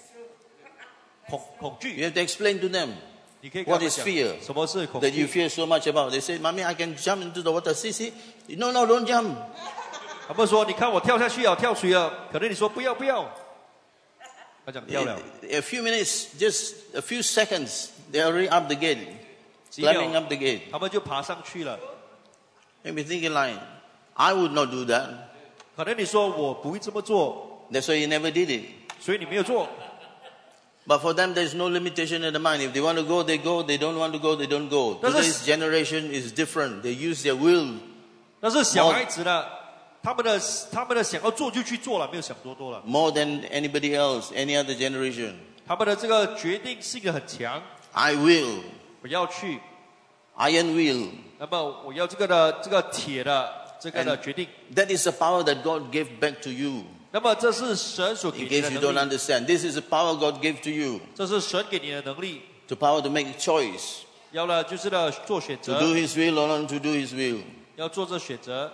恐惧。 You have to explain to them 你可以跟他 what 们 is 讲 fear 什么是恐 that you 惧。 fear so much about. They say, Mommy, I can jump into the water. See. No, don't jump. 他们说：“你看我跳下去啊，跳水啊。”可能你说不要不要，他讲跳了。 A few minutes, just a few seconds, they're already up the gate, 几秒 climbing up the gate. 他们就爬上去了。 Maybe thinking like, I would not do that. 可能你说我不会这么做， That's why he never did it. 所以你没有做。 But for them, there's no limitation in the mind. If they want to go, they go. They don't want to go, they don't go. That's a- Today's generation is different. They use their will. 但是小孩子呢，他们的想要做就去做了，没有想多了。 More than anybody else, any other generation. 他们的这个决定性很强， I will. 我要去， Iron will. 那么我要这个铁的这个的决定。 That is the power that God gave back to you. 那么这是神所给 In 你的 case you don't 能力， understand, this is the power God gave to you. 这是神给你的能力。 The power to make a choice. 要呢，就是呢做选 To 择， do His will or not to do His will. 要做这选择，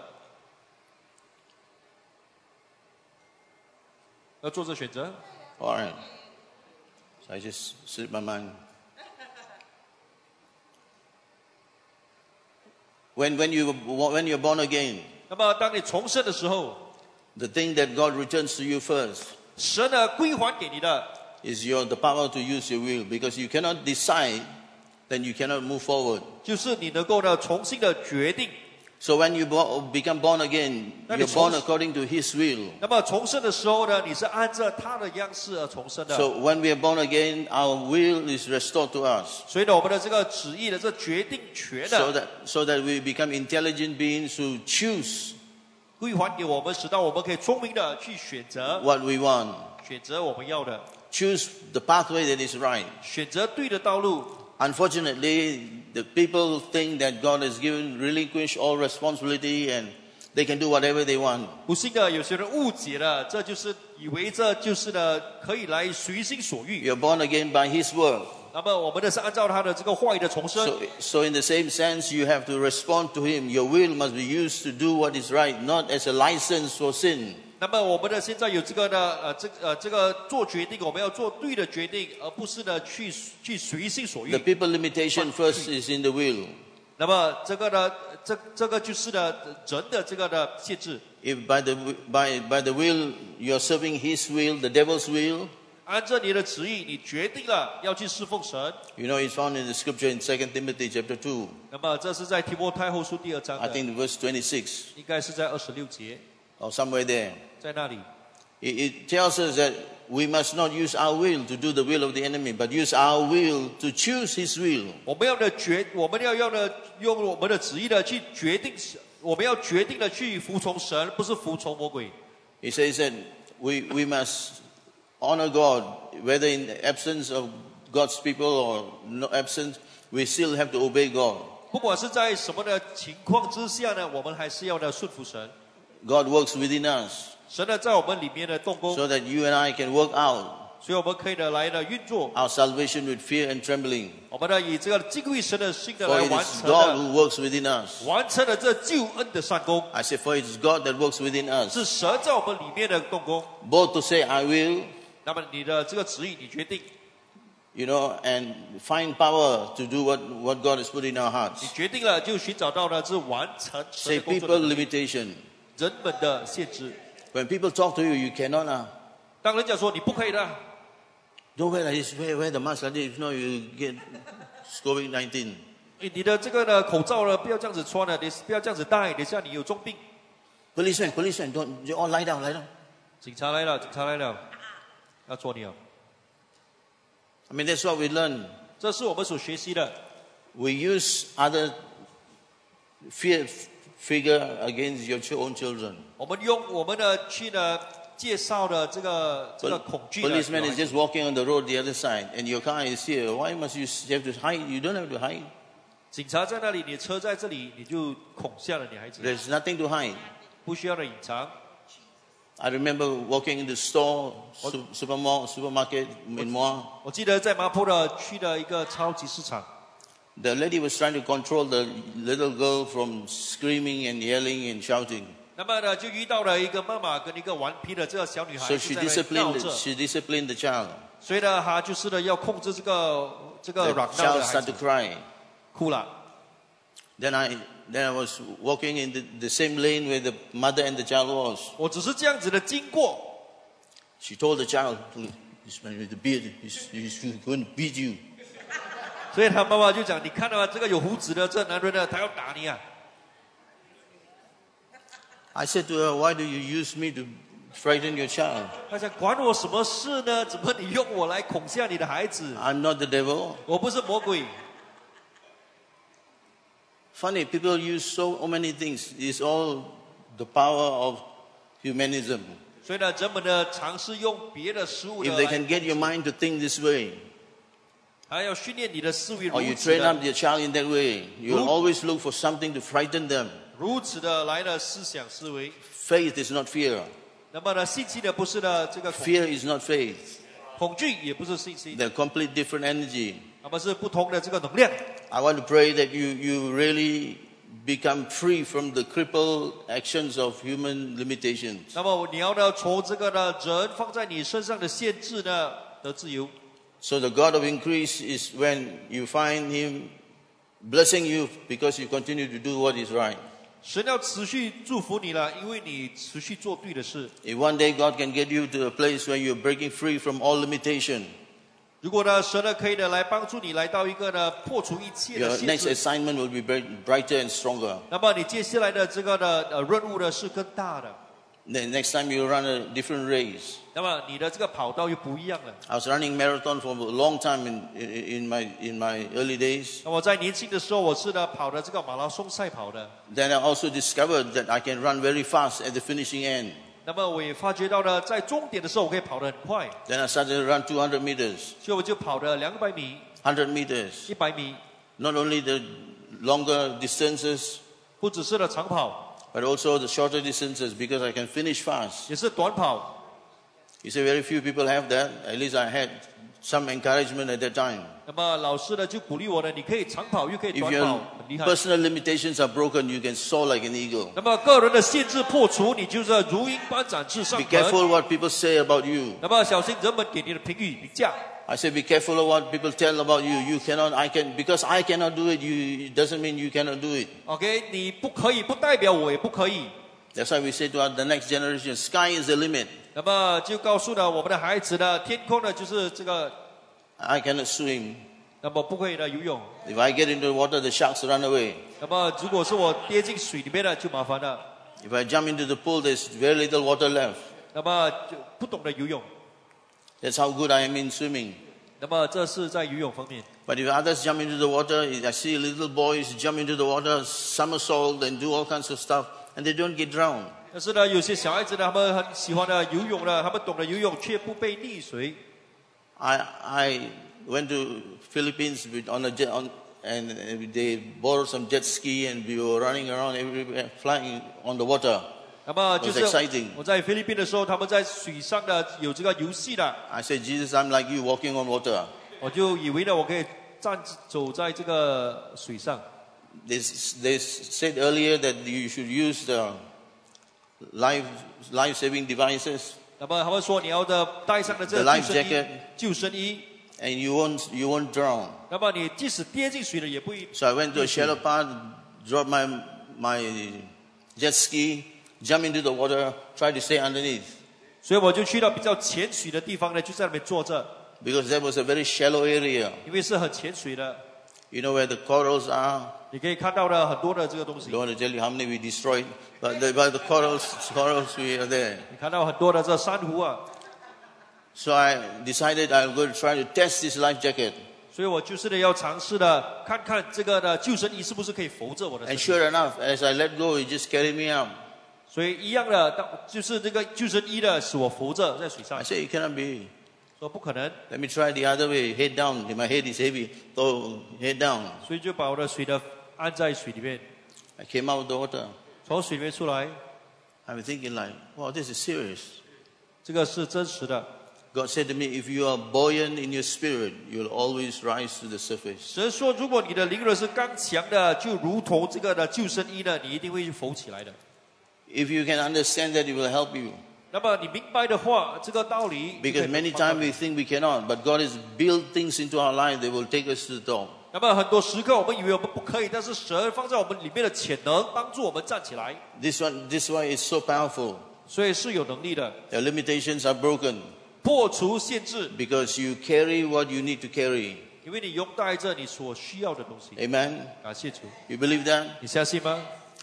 要做这选择。 All right. So I just slip my mind. When you're born again, 那么当你重生的时候， the thing that God returns to you first 神呢归还给你的 is the power to use your will, because you cannot decide, then you cannot move forward. 就是你能够呢重新的决定。 So when you become born again, That you're is born also- according to His will. 那么重生的时候呢，你是按照他的样式而重生的。 So when we are born again, our will is restored to us, 所以呢，我们的这个旨意的这决定权 so 呢， that we become intelligent beings who choose 归还给我们，使到我们可以聪明的去选择， what we want, 选择我们要的， choose the pathway that is right. 选择对的道路。 Unfortunately, the people think that God has relinquished all responsibility and they can do whatever they want. 不幸的，有些人误解了，这就是以为这就是呢可以来随心所欲。 You're born again by His word. 那么我们的是按照他的这个话语的重生。 So in the same sense, you have to respond to Him. Your will must be used to do what is right, not as a license for sin. 那么我们的现在有这个呢，这个做决定，我们要做对的决定，而不是呢去随心所 The 欲。 people limitation first is in the will. 那么这个呢，这个就是呢人的这个的限制。 If by the will you're serving His will, the devil's will, 按照你的旨意，你决定了要去侍奉神。 you know it's found in the scripture in 2 Timothy chapter 2, 那么这是在提摩太后书第2章 I 的， think verse 26, 应该是在26节， or somewhere there. 在那里。 It tells us that we must not use our will to do the will of the enemy, but use our will to choose His will. 我们要用我们的旨意的去决定，我们要决定的去服从神，不是服从魔鬼。 He says that we must honor God, whether in the absence of God's people or no absence, we still have to obey God. 不管是在什么的情况之下呢，我们还是要呢顺服神。 God works within us 神呢在我们里面的动工， so that you and I can work out 所以我们可以呢来呢运作， our salvation with fear and trembling. 我们呢以这个敬畏神的心的 For 来 it 完 is 成 God 的， who works within us. 完成了这救恩的善功， I say, for it is God that works within us. 是神在我们里面的动工。 Both to say, I will, 那么你的这个旨意，你决定， you know, and find power to do what God has put in our 你 hearts. 决定了就寻找到了是完成神 Say 的工作 people 的能力 limitation. 人们的限制。 When people talk to you, you cannot. 当人家说你不可以的， Don't wear like this, wear the mask like this. If not, you get COVID-19. 你的这个呢口罩呢不要这样子穿了，你不要这样子戴，等一下你有重病。 Policeman, don't, you all lie down. 警察来了，警察来了，要捉你啊！ I mean, that's what we learn. 这是我们所学习的。 We use other fear figure against your own children. 我们用我们的去呢介绍的这个恐惧的。 Policeman is just walking on the road the other side, and your car is here. Why must you have to hide? You don't have to hide. 警察在那里，你车在这里，你就恐吓了女孩子， There's nothing to hide. 不需要的隐藏。 I remember walking in the store, supermarket in Moa. 我记得在麻坡的去了一个超级市场， The lady was trying to control the little girl from screaming and yelling and shouting. 那么呢就遇到了一个妈妈跟一个顽皮的这个小女孩 So 就在那闹着， she disciplined the child. 所以呢她就是呢要控制这个 The 软闹 child 的孩 started 子 to，cry. 哭了。 Then I was walking in the same lane where the mother and the child was. 我只是这样子的经过， She told the child, "This man with the beard, he's going to beat you." 所以她妈妈就讲：“你看到吗？这个有胡子的这男人呢，他要打你啊！” I said to her, "Why do you use me frighten your child. 他想管我什么事呢？怎么你用我来恐吓你的孩子？ I'm not the devil. 我不是魔鬼。 Funny, people use so many things. It's all the power of humanism. 所以呢，人们呢尝试用别的食物 If 呢 they 来 can get your mind to think this way, 还要训练你的思维 or you 如此 train 的 up your child in that way, you'll always look for something to frighten them. 如此的来的思想思维。 Faith is not fear. 那么呢，信心呢不是呢这个 Fear is not faith. 恐惧，也不是信心， They're complete different energy. 那么是不同的这个能量。 I want to pray that you really become free from the crippled actions of human limitations. 那么你要呢从这个呢人放在你身上的限制呢得自由。 So the God of increase is when you find Him blessing you because you continue to do what is right. 神要持续祝福你了，因为你持续做对的事。 If one day God can get you to a place where you're breaking free from all limitation, 如果呢神呢可以呢来帮助你来到一个呢破除一切 your 的限 next 制， assignment will be brighter and stronger. 那么你接下来的这个的任务呢是更大的。 The next time you run a different race. 那么你的这个跑道又不一样了。 I was running marathon for a long time in my early days. 那我在年轻的时候，我是呢跑的这个马拉松赛跑的。 Then I also discovered that I can run very fast at the finishing end. 那么我也发觉到呢，在终点的时候我可以跑得很快， Then I started to run 200 meters, 所以我就跑了200米、 100 meters. 100米， Not only the longer distances, 不只是呢长跑， but also the shorter distances because I can finish fast. 也是短跑。 You say very few people have that. At least I had some encouragement at that time. 那么老师呢就鼓励我呢，你可以长跑又可以 If 短 your 跑，很厉害。 personal limitations are broken, you can soar like an eagle. 那么个人的限制破除，你就是如鹰般展翅上 Be 腾。 careful what people say about you. 那么小心人们给你的评语评价。 I say be careful of what people tell about you. You cannot, I can, because I cannot do it, it doesn't mean you cannot do it. OK， 你不可以，不代表我也不可以。 That's why we say to the next generation, sky is the limit. 那么就告诉了我们的孩子呢，天空呢就是这个， I cannot swim. 那么不会呢游泳。 If I get into the water, the sharks run away. 那么如果是我跌进水里面呢，就麻烦了。 If I jump into the pool, there's very little water left. 那么就不懂得游泳。 That's how good I am in swimming. 那么这是在游泳方面。 But if others jump into the water, I see little boys jump into the water, somersault and do all kinds of stuff, and they don't get drowned. 但是呢，有些小孩子呢，他们很喜欢呢游泳呢，他们懂得游泳，却不被溺水。 I went to Philippines on a jet, and they borrowed some jet ski, and we were running around everywhere, flying on the water. 那么就 It 是 was exciting. 我在菲律宾的时候，他们在水上的有这个游戏的， I said, Jesus, I'm like you walking on water. 我就以为呢，我可以走在这个水上。 They said earlier that you should use the life-saving devices, 那么他们说你要的带上的这 The 个 life jacket 救生衣， and you won't drown. 那么你即使跌进水了也不会。 So I went to a shallow part, dropped my jet ski, jumped into the water, tried to stay underneath. 所以我就去到比较浅水的地方呢，就在那边坐着， Because that was a very shallow area. 因为是很浅水的， You know where the corals are? 你可以看到的很多的这个东西 I，don't want to tell you how many we destroyed, but the corals we are there. 你看到很多的这珊瑚啊， So I decided I'll go to try to test this life jacket. 所以我就是呢要尝试的看看这个的救生衣是不是可以浮着我的身 And 体。 sure enough, as I let go, it just carried me up. 所以一样的，就是这个救生衣的使我浮着在水上 I，said, it cannot be. 说不可能， Let me try the other way, head down. My head is heavy, so head down. 所以就把我的水的按在水里面， I came out of the water. 从水里面出来， I'm thinking like, wow, this is serious. 这个是真实的。 God said to me, if you are buoyant in your spirit, you'll always rise to the surface. 神说，如果你的灵魂是刚强的，就如同这个的救生衣呢，你一定会浮起来的。 If you can understand that, it will help you. 那么你明白的话，这个道理就可以 Because many 帮 times 助 we 你 think we cannot, but God has built things into our life that will take us to the top. 那么很多时刻我们以为我们不可以，但是神放在我们里面的潜能，帮助我们站起来， This one is so powerful. 所以是有能力的， Your limitations are broken 破除限制， because you carry what you need to carry. 因为你拥戴着你所需要的东西。 Amen. 感谢主， You believe that? 你相信吗？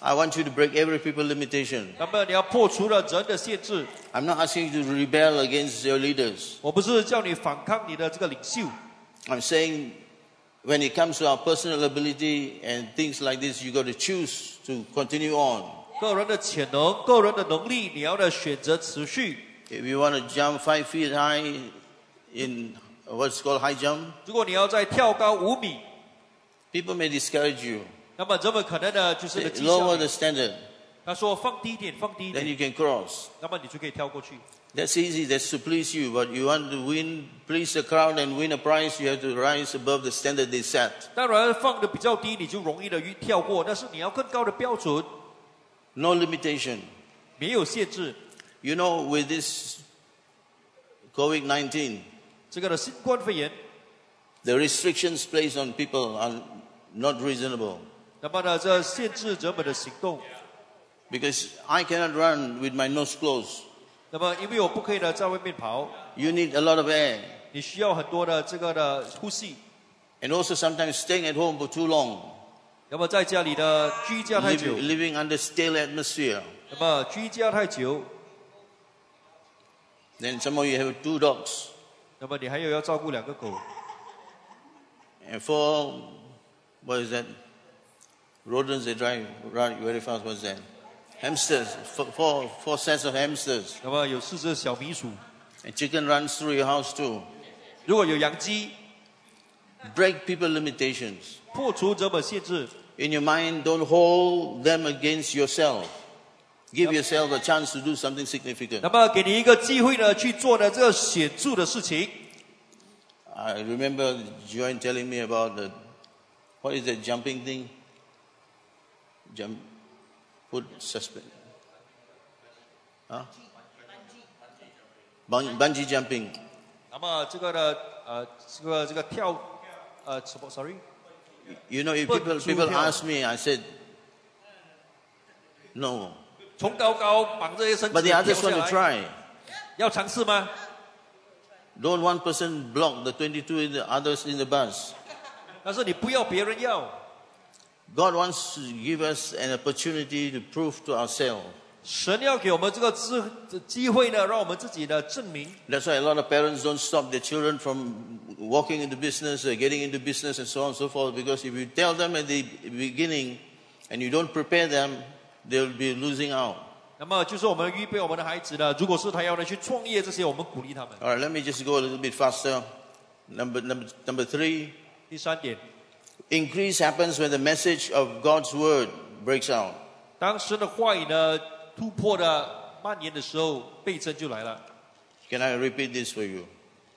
I want you to break every people limitation. 那么你要破除了人的限制。 I'm not asking you to rebel against your leaders. 我不是叫你反抗你的这个领袖， I'm saying when it comes to our personal ability and things like this, you got to choose to continue on. 个人的潜能、个人的能力，你要的选择持续。 If you want to jump 5 feet high in what's called high jump, 如果你要再跳高5米， people may discourage you. 那么人们可能呢就是讥 Lower 笑 the 你。 standard, 他说放低一点，放低一 then 点， you can cross. 那么你就可以跳过去。 That's easy, that's to please you. But you want to please the crowd and win a prize, you have to rise above the standard they set. 当然放的比较低，你就容易的跳过，但是你要更高的标准， No limitation. 没有限制。 You know, with this COVID-19, 这个的新冠肺炎， the restrictions placed on people are not reasonable. 那么呢，这限制人们的行动。 Because I cannot run with my nose closed. 那么因为我不可以呢在外面跑， You need a lot of air. 你需要很多的这个的呼吸。 And also sometimes staying at home for too long, 那么在家里的居家太久， living under stale atmosphere. 那么居家太久， Then some more you have 2 dogs 那么你还有要照顾2个狗， and 4, what is that? Rodents, they drive run very fast. What's that? Hamsters, four sets of hamsters. 那么有4只小米鼠。 And chicken runs through your house too. 如果有洋鸡， Break people limitations. 破除人们限制。 In your mind, don't hold them against yourself. Give yourself a chance to do something significant. 那么给你一个机会呢，去做呢这个显著的事情。 I remember Joanne telling me about what is that jumping thing? Jump, put suspend. Huh? Bungee jumping. 那么这个呢，这个跳，什么 ？Sorry， You know, if people ask me, I said, no. 从高高绑着一身 But the 跳 others 下 want to 来， try. 要尝试吗？ Don't one person block the 22 in the others in the bus. 但是你不要别人要。 God wants to give us an opportunity to prove to ourselves. 神要给我们这个机会呢，让我们自己呢证明。 That's why a lot of parents don't stop their children from walking into business or getting into business and so on and so forth. Because if you tell them at the beginning and you don't prepare them, they'll be losing out. 那么就是我们预备我们的孩子呢，如果是他要呢去创业，这些我们鼓励他们。 All right, let me just go a little bit faster. Number 3, 第3点， increase happens when the message of God's word breaks out. 当神的话语呢突破的蔓延的时候，倍增就来了。 Can I repeat this for you?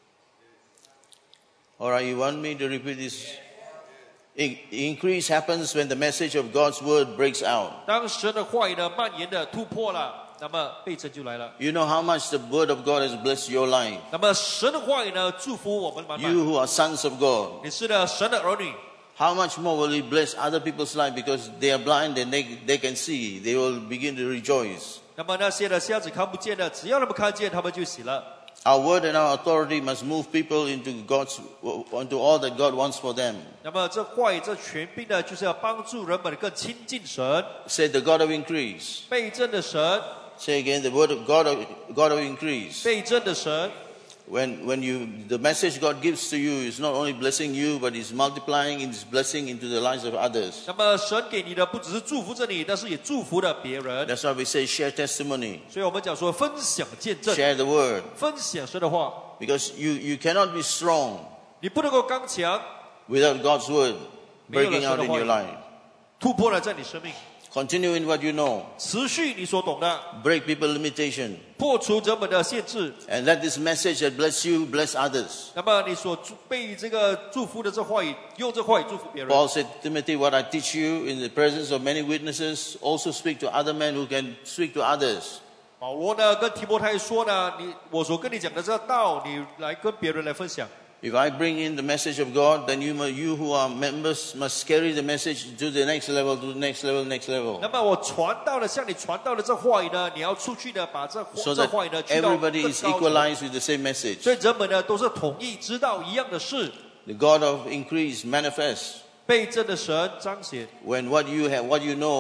All right, you want me to repeat this? Increase happens when the message of God's word breaks out. 当神的话语呢蔓延的突破了，那么倍增就来了。 You know how much the word of God has blessed your life. 那么神的话语呢祝福我们满满。 You who are sons of God. 你是呢神的儿女， How much more will He bless other people's life because they are blind and they can see. They will begin to rejoice. 那么那些的瞎子看不见的，只要他们看见，他们就喜乐。 Our word and our authority must move people into all that God wants for them. 那么这话语这权柄呢，就是要帮助人们更亲近神， Say the God of increase. 倍增的神， Say again the word of God of increase. 倍增的神。 When the message God gives to you is not only blessing you, but is multiplying His blessing into the lives of others. 那么神给你的不只是祝福着你，但是也祝福了别人。 That's why we say share testimony, 所以我们讲说分享见证， share the word, 分享神的话。 because you cannot be strong 你不能够刚强， without God's word breaking out in your life. 突破了在你生命， Continue in what you know. 持续你所懂的， Break people limitation. 破除人们的限制。 And let this message that bless you bless others. 那么你所被这个祝福的这话语，用这话语祝福别人。 Paul said, Timothy, what I teach you in the presence of many witnesses, also speak to other men who can speak to others. 保罗呢跟提摩太说呢，我所跟你讲的这个道，你来跟别人来分享。 If I bring in the message of God, then you who are members must carry the message to the next level, to the next level, next level. 那么我传道的，像你传道的这话语呢，你要出去呢，把这 So 这 that 话语呢去到更 everybody 高 is 层。 equalized with the same message. 所以人们呢都是统一知道一样的事， The God of increase manifests 倍增的神彰显。 when what you have, what you know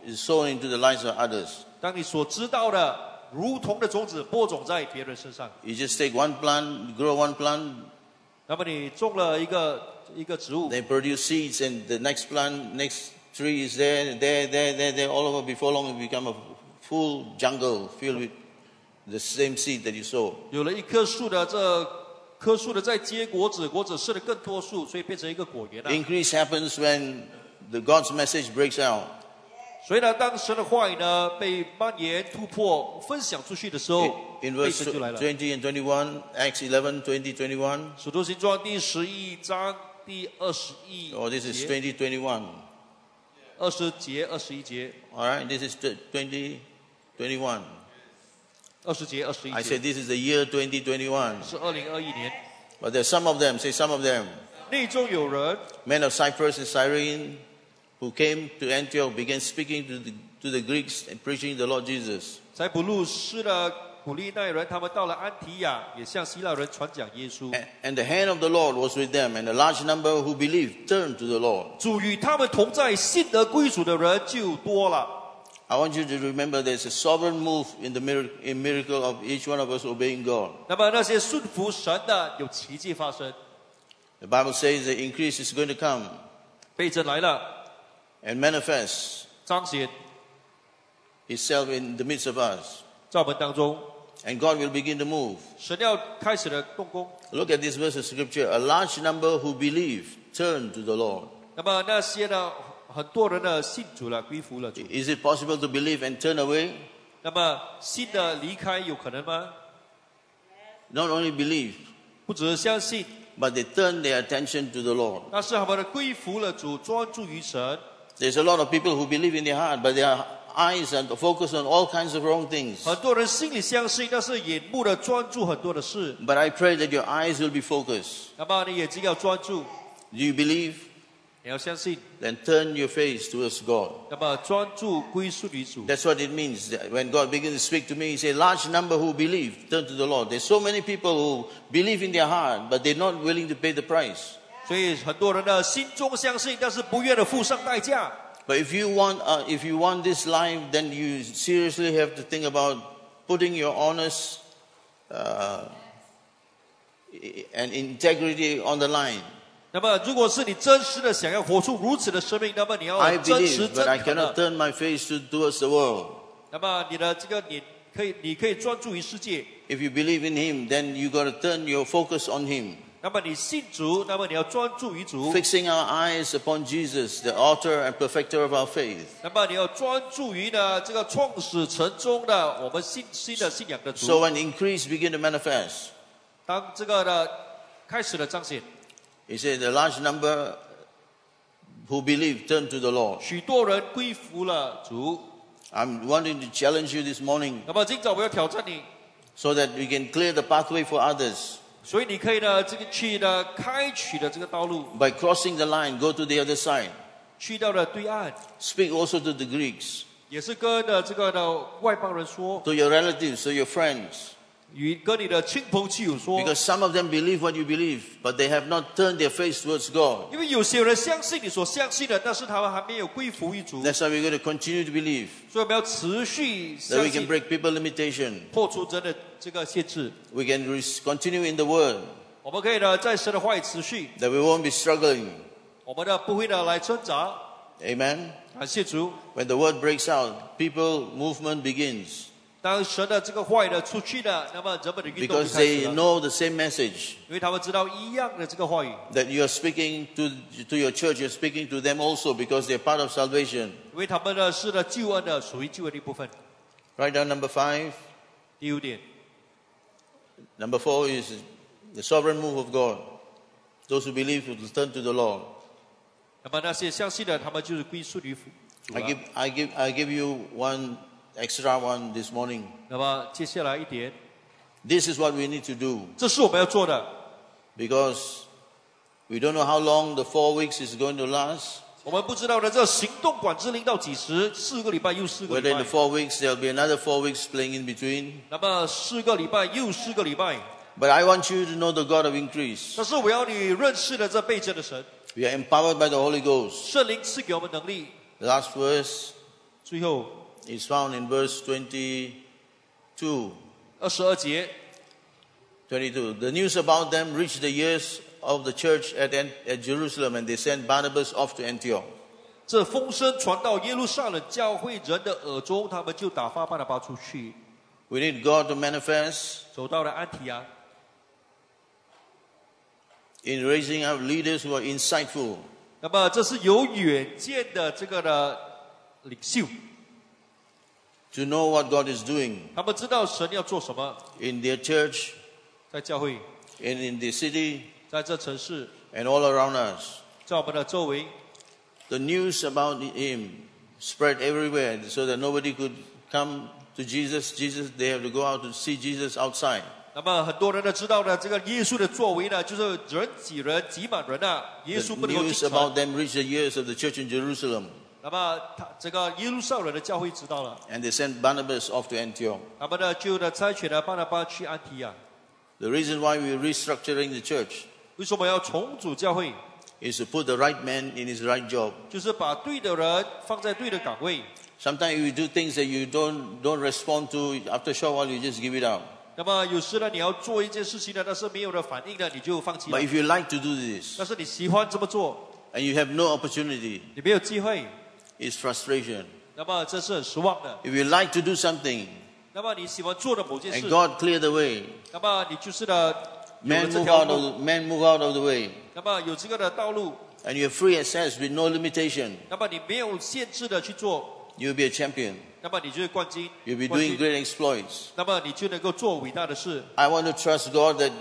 is sown into the lives of others. 当你所知道的，如同的种子播种在别人身上。 You just take one plant, grow one plant, 那么你种了一个植物， they produce seeds, and the next plant, next tree is there, all over. Before long, it become a full jungle filled with the same seed that you sow. 有了一棵树的这棵树的在结果子，果子生了更多树，所以变成一个果园了。 Increase happens when the God's message breaks out. 所以呢，当神的话语呢被蔓延、突破、分享出去的时候， In 被 verse 神就来了。 20 and 21, Acts 11, 20, 21. 使徒行传第11章第21 Oh, this is 节， 20, 21. 20节、21节、 All right, this is 20, 21. 20节、21 I 节 said this is the year 2021. 是2021年。 But there's some of them, say some of them, 内中有人 men of Cyprus and Cyrene, who came to Antioch, began speaking to the Greeks and preaching the Lord Jesus. 塞浦路斯的古利奈人，他们到了安提亚，也向希腊人传讲耶稣。 And the hand of the Lord was with them, and a large number who believed turned to the Lord. 主与他们同在，信得归主的人就多了。 I want you to remember there's a sovereign move in the miracle of each one of us obeying God. 那么那些顺服神的，有奇迹发生。 The Bible says the increase is going to come 倍增来了， and manifest 彰显 itself in the midst of us. 在我们当中， And God will begin to move. 神要开始了动工。 Look at this verse of scripture. A large number who believe turn to the Lord. 那么那些呢，很多人呢信主了，归服了主。 Is it possible to believe and turn away? 那么信的离开有可能吗？ Not only believe, 不只是相信， but they turn their attention to the Lord. 但是他们的归服了主，专注于神。 There's a lot of people who believe in their heart, but their eyes are focused on all kinds of wrong things. 很多人心里相信，但是眼目的专注很多的事。 But I pray that your eyes will be focused. 那么你眼睛要专注， Do you believe? 你要相信， Then turn your face towards God. 那么专注归属于主。 That's what it means. When God begins to speak to me, He says, large number who believe, turn to the Lord. There's so many people who believe in their heart, but they're not willing to pay the price. 所以很多人呢心中相信，但是不愿意付上代价。 But if you want this life, then you seriously have to think about putting your honest and integrity on the line. 那么，如果是你真实的想要活出如此的生命，那么你要 I 真实 believe, 真 but I 诚 cannot 的。 turn my face towards the world. 那么你的这个你可以专注于世界。 If you believe in Him, then you got to turn your focus on Him. 那么你信主，那么你要专注于主。 Fixing our eyes upon Jesus, the author and perfecter of our faith. 那么你要专注于呢这个创始成终的我们新的信仰的主。 So when increase begin to manifest, 当这个的开始了彰显， He said, a large number who believe turn to the Lord. 许多人归服了主。 I'm wanting to challenge you this morning 那么今早我要挑战你， so that we can clear the pathway for others. 所以你可以呢这个去呢开启的这个道路， By crossing the line, go to the other side. 去到了对岸， Speak also to the Greeks, 也是跟的这个的外邦人说， to your relatives, to your friends. 与跟你的亲朋戚友说。 Because some of them believe what you believe, but they have not turned their face towards God. 因为有些人相信你所相信的，但是他们还没有归服于主， That's why we're going to continue to believe 所以我们要持续 that 相 we can 信， break people limitation. 破除人的这个限制。 We can continue in the Word, 我们可以呢在神的话语持续， that we won't be struggling. 我们呢不会呢来挣扎。 Amen. 感谢主， When the Word breaks out, people movement begins 当神的这个话语呢出去了，那么人们的运动就 because 开始 they 了， know the same message 因为他们知道一样的这个话语， that you are speaking to your church. You're speaking to them also because they're part of salvation. 因为他们呢是呢救恩的，属于救恩的一部分。 Write down number 5. 第五点， Number 4 is the sovereign move of God. Those who believe will turn to the Lord. 那么那些相信的，他们就是归属于主 I 了。 give you one extra one this morning. 那么接下来一点， This is what we need to do 这是我们要做的。 because we don't know how long the 4 weeks is going to last. 我们不知道的这行动管制令到几时？4个礼拜又4个 Whether 礼 in the 拜， 4 weeks there'll be another 4 weeks playing in between. 那么4个礼拜又4个礼拜。 But I want you to know the God of increase. 但是我要你认识的这倍增的神， We are empowered by the Holy Ghost. 圣灵赐给我们能力。 The last verse, 最后 is found in verse 22. 22节， 22. The news about them reached the ears of the church at Jerusalem, and they sent Barnabas off to Antioch. 这风声传到耶路撒冷教会人的耳中，他们就打发巴拿巴出去， We need God to manifest 走到了安提阿， in raising up leaders who are insightful, 那么这是有远见的这个的领袖， to know what God is doing 他们知道神要做什么， in their church, 在教会， and in the city, 在这城市， and all around us. 在我们的周围。 The news about him spread everywhere so that nobody could come to Jesus. They have to go out to see Jesus outside. 那么很多人呢知道呢，这个耶稣的作为呢，就是人挤人挤满人啊，耶 The 稣不能够进 news 城。 about them reached the ears of the church in Jerusalem, 那么他这个耶路撒冷的教会知道了， and they sent Barnabas off to Antioch. 他们呢就呢差遣了巴拿巴去安提亚。 The reason why we're restructuring the church 为什么要重组教会？ is to put the right man in his right job. 就是把对的人放在对的岗位。 Sometimes you do things that you don't respond to. After a short while, you just give it up. 那么有时呢，你要做一件事情呢，但是没有了反应呢，你就放弃了 But。if you like to do this 但是你喜欢这么做， and you have no opportunity, 你没有机会， it's frustration. 那么这是很失望的。 If you like to do something 那么你喜欢做的某件 and 事， God clear the way, 那么你就是呢有了 man 这 move 条 out 路， of the way, 那么有这个的道路， and you have free access with no limitation, 那么你没有限制的去做， you'll be a champion. 那么你就是冠军， You'll be 冠 doing 军 great exploits. 那么你就能够做伟大的事。 I want to trust God that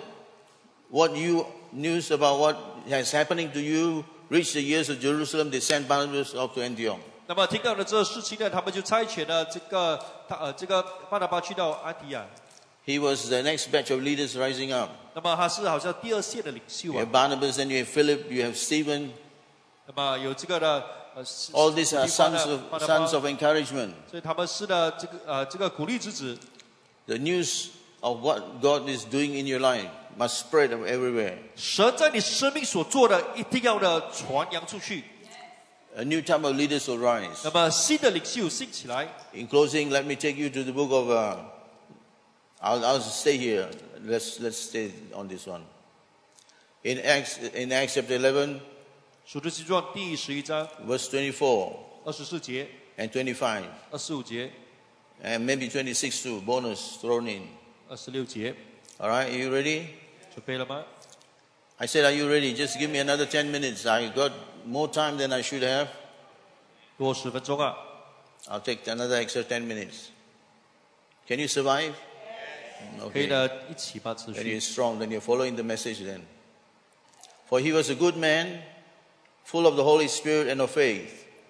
what you news about what is happening to you reach the ears of Jerusalem. They sent Barnabas off to Antioch. 那么听到了这个事情呢，他们就差遣了这个巴拿巴去到安提亚。 He was the next batch of leaders rising up. 那么他是好像第二线的领袖 You 啊 have。Barnabas, and you have Philip, you have Stephen. 那么有这个的 All these are 巴拿 sons of encouragement. 所以他们是的这个鼓励之子。 The news of what God is doing in your life must spread everywhere. 神在你生命所做的，一定要的传扬出去。 A new type of leaders will rise. 那么新的领袖兴起来。 In closing, let me take you to the book of. I'll stay here. Let's stay on this one. In Acts chapter 11, 使徒行传第11章 verse 24 24节、 and 25, 25节、 and maybe 26 too. Bonus thrown in. 26节， All right, are you ready? 准备了吗？ I said, are you ready? Just give me another 10 minutes. I got more time than I should have. 多10分钟啊！ I'll take another extra 10 minutes. Can you survive? 可以 Okay. 的，一起吧，持 Then 续。 you're strong. Then you're following the message then. For he was a good man, full of the Holy Spirit and of faith.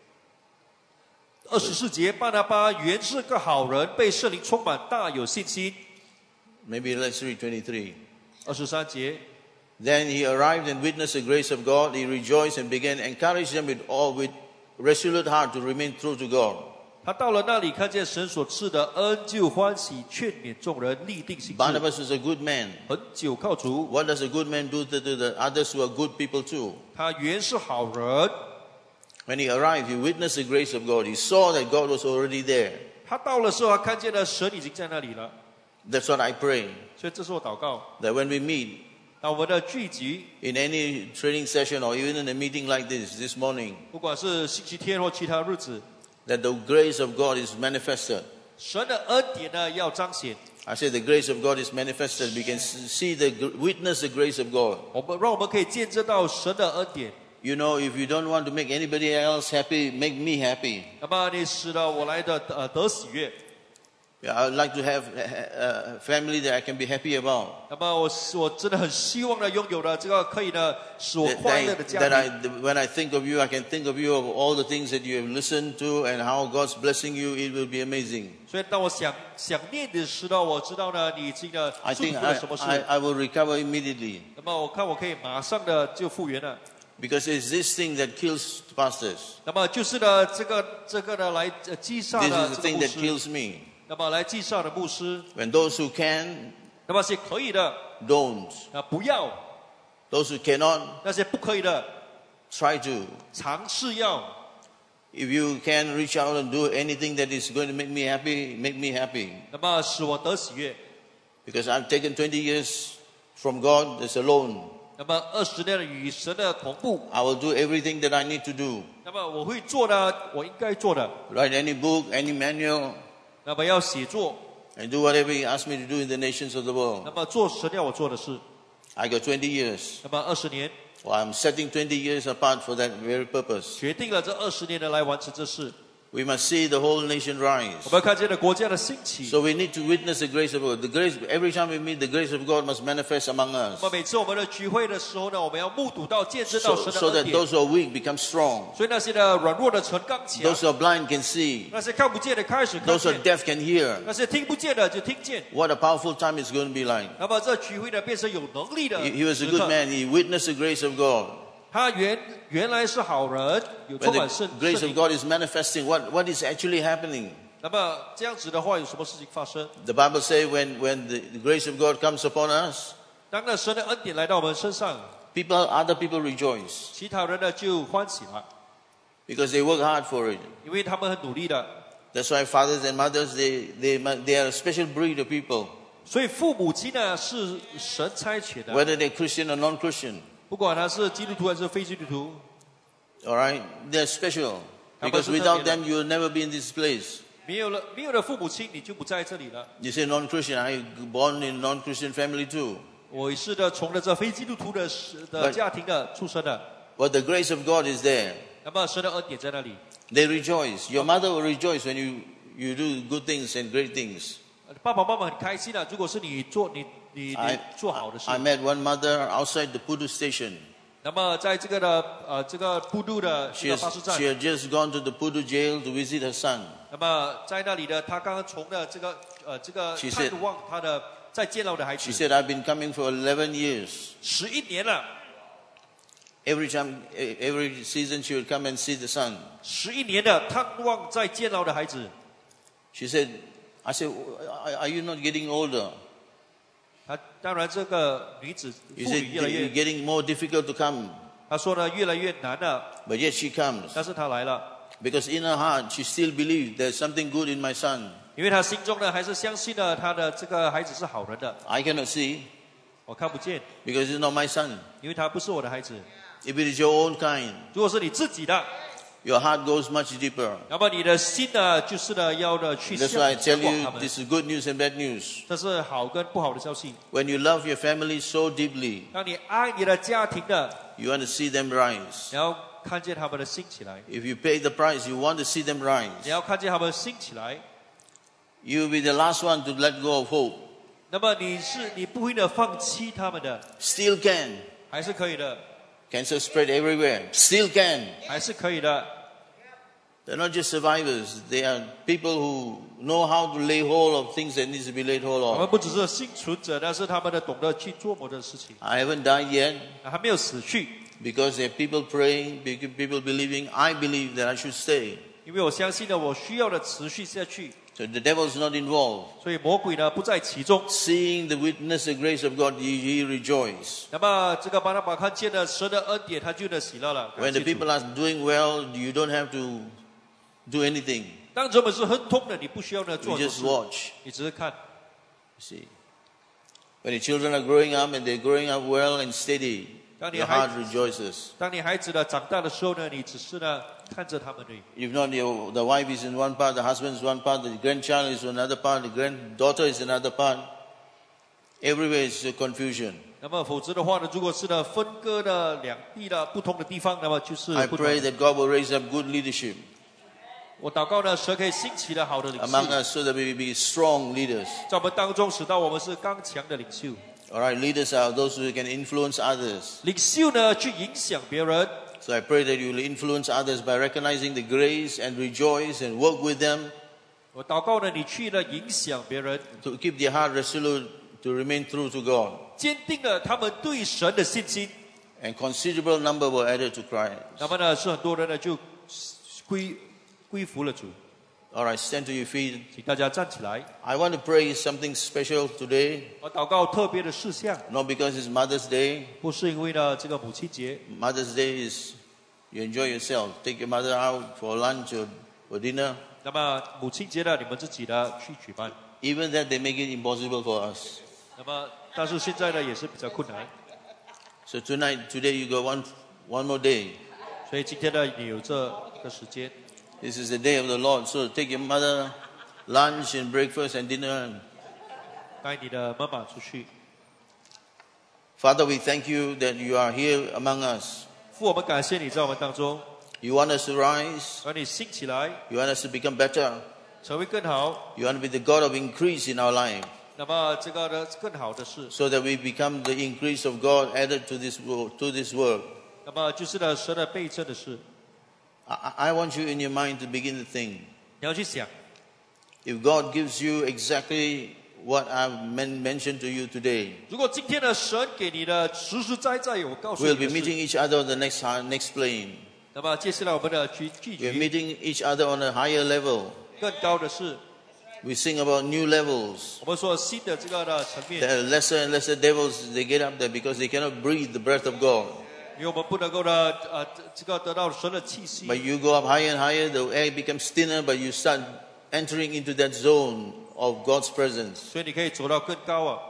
24节，巴拿巴原是个好人，被圣灵充满，大有信心。 Maybe let's read 23. 23节， Then he arrived and witnessed the grace of God. He rejoiced and began to encourage them with resolute heart to remain true to God. 他到了那里，看见神所赐的恩，就欢喜，劝勉众人，立定心志。 Barnabas was a good man. 很久靠主， What does a good man do to the others who are good people too? 他原是好人。 When he arrived, he witnessed the grace of God. He saw that God was already there. 他到了时候，他看见了神已经在那里了。 That's what I pray. 所以这是我祷告。 That when we meet 当我们的聚集， in any training session or even in a meeting like this morning, 不管是星期天或其他日子， that the grace of God is manifested. 神的恩典呢要彰显。 I say the grace of God is manifested. We can witness the grace of God. 让我们可以见证到神的恩典。 You know, if you don't want to make anybody else happy, make me happy. 那么你使得我来的得喜悦。 Yeah, I would like to have a family that I can be happy about. 那么我真的很希望呢拥有了这个可以呢使我快乐的家庭。 When I think of you, I can think of you of all the things that you have listened to and how God's blessing you. It will be amazing. 所以当我想念的时候，我知道呢你已经呢 I 祝 think 福了什么事。 I will recover immediately. 那么我看我可以马上的就复原了。 Because it's this thing that kills pastors. 那么就是呢这个呢来击杀 This 的 is 这 the 个 thing 牧 that 师。 kills me. 那么来击杀的牧师， When those who can, 那么些可以的 don't. 不要， Those who cannot, 那些不可以的 try to. 尝试要。 If you can reach out and do anything that is going to make me happy, make me happy. 那么使我得喜悦。 Because I've taken 20 years from God as alone. 那么20年与神的同步。 I will do everything that I need to do. 那么我会做呢，我应该做的。 Write any book, any manual, 那么要写作， and do whatever He asks me to do in the nations of the 那 world. 么做神要我做的事。 I got 20 years. 那么20年， Well, I'm setting 20 years apart for that very purpose. 决定了这20年的来完成这事。 We must see the whole nation 我 rise. 们要看见了国家的兴起。 So we need to witness the grace of God. The grace, every time we meet, the grace of God must manifest among 那 us. 么每次我们的聚会的时候呢，我们要目睹到、见证到 So, 神的 so 恩 that 典。 those who are weak become strong. 所以那些的软弱的成刚强， Those who are blind can see. 那些看不见的开始看 Those who are 见， deaf can hear. 那些听不见的就听见。 What a powerful time it's going to be like. 那么这聚会呢，变成有能力的 He was a 时 good 刻。 man. He witnessed the grace of God. 他原来是好人，有 When 充满 the 圣 grace 圣 of 灵。 God is manifesting, what is actually happening? 那么这样子的话，有什么事情发生？ The Bible says when the grace of God comes upon us, 当那神的恩典来到我们身上， other people rejoice 其他人呢就欢喜了， because they work hard for it. 因为他们很努力的。 That's why fathers and mothers, they are a special breed of people, 所以父母亲呢是神差遣的， whether they're Christian or non-Christian. 不管他是基督徒还是非基督徒， All right? They're special because without them, you will never be in this place. 没有了父母亲，你就不在这里了。 You say non-Christian. I born in non-Christian family too. 我也是的，从了这非基督徒的家庭的出生的。 But the grace of God is there. 那么神的恩典在那里， They rejoice. Your mother will rejoice when you do good things and great things. 爸爸妈妈很开心的。如果是你做你做好的事 I，met one mother outside the Pudu station. 那么在这个布杜的这 She 个巴士站 had just gone to the Pudu jail to visit her son. 那么在那里的他刚刚从了这个 She 探 said- 望他的在监牢的孩 She 子， said, I've been coming for 11 years. 11年了 Every season she would come and see the son. ，11年的探望在监牢的孩子。 She said, I said, are you not getting older? 他当然这个女子 He 妇 said, 女越来 you're 越， getting more difficult to come. 他说呢越来越难了， But yet she comes. 但是他来了， Because in her heart, she still believes there's something good in my son. 因为他心中呢还是相信呢他的这个孩子是好人的。 I cannot see 我看不见， because it's not my son. 因为他不是我的孩子。 If it is your own kind, 如果是你自己的， your heart goes much deeper. 那么你的心呢就是呢要呢去 That's why I 向 tell 往 you 他们。 this is good news and bad news. 这是好跟不好的消息。 When you love your family so deeply, 当你爱你的家庭的， you want to see them rise. 你要看见他们的兴起来， If you pay the price, you want to see them 你 rise. 要看见他们兴起来。 You will be the last one to let go of hope. 那么你不会的放弃他们的， Still can. 还是可以的， Cancer spread everywhere. Still can. 还是可以的。 They're not just survivors. They are people who know how to lay hold of things that needs to be laid hold 我们 of. 不只是幸存者，但是他们呢懂得去做某的事情， I haven't died yet 还没有死去。 because there are people praying, people believing. I believe that I should stay. 因为我相信呢，我需要的持续下去， So the devil is not involved. 所以魔鬼呢不在其中。 Seeing the witness, the grace of God, he rejoices. 那么这个巴拿巴看见了神的恩典，他就能喜乐了。 When the 感谢主 people are doing well, you don't have to do anything. 当人们是亨通的，你不需要呢 You 做什么 just 事， watch. 你只是看。 See. When the children are growing up and they're growing up well and steady, your heart rejoices. 当你孩子呢长大的时候呢，你只是呢看着他们而已。 If not, the wife is in one part, the husband is one part, the grandchild is another part, the granddaughter is another part. Everywhere is confusion. 那么否则的话呢，如果是呢分割的两地的不同的地方，那么就是 I 不同。 pray that God will raise up good leadership 我祷告呢，神可以兴起的好的领 among 袖， us so that we will be strong leaders. 在我们当中使到我们是刚强的领袖。 All right, leaders are those who can influence others. 领袖呢去影响别人， So I pray that you will influence others by recognizing the grace and rejoice and work with them 我祷告呢，你去呢影响别人， to keep their heart resolute to remain true to God. 坚定了他们对神的信心。 And considerable number were added to Christ. 那么呢，是很多人呢就归服了主。 All right, stand to your feet. 请大家站起来， I want to pray something special today, 我祷告特别的事项， not because it's Mother's Day. 不是因为呢这个母亲节， Mother's Day is You enjoy yourself. Take your mother out for lunch or for dinner. 那么母亲节呢，你们自己呢去举办。 Even that they make it impossible for us. 那么但是现在呢也是比较困难， So today you got one more day. 所以今天呢你有这个时间。 This is the day of the Lord. So take your mother lunch and breakfast and dinner. 带你的妈妈出去。 Father, we thank you that you are here among us. 父，我们感谢你在我们当中， You want us to rise. 让你兴起来， You want us to become better. 成为更好。 You want to be the God of increase in our life. 那么这个呢更好的是， So that we become the increase of God added to this world. 那么就是呢神的倍增的事。 I want you in your mind to begin to think. 你要去想， If God gives you exactly what I've mentioned to you today, 如果今天的神给你的实实在在，我告诉 we'll 你 be 的 meeting 是， each other on the next plane. 那么接下来我们的聚 We're 局 meeting each other on a higher level. 更高的是， We sing about new levels. 我们说新的这个的层面， The lesser and lesser devils, they get up there because they cannot breathe the breath of God. 因为我们不能够呢这个得到神的气息。 But you go up higher and higher, the air becomes thinner, but you start entering into that zone of God's presence. 所以你可以走到更高啊！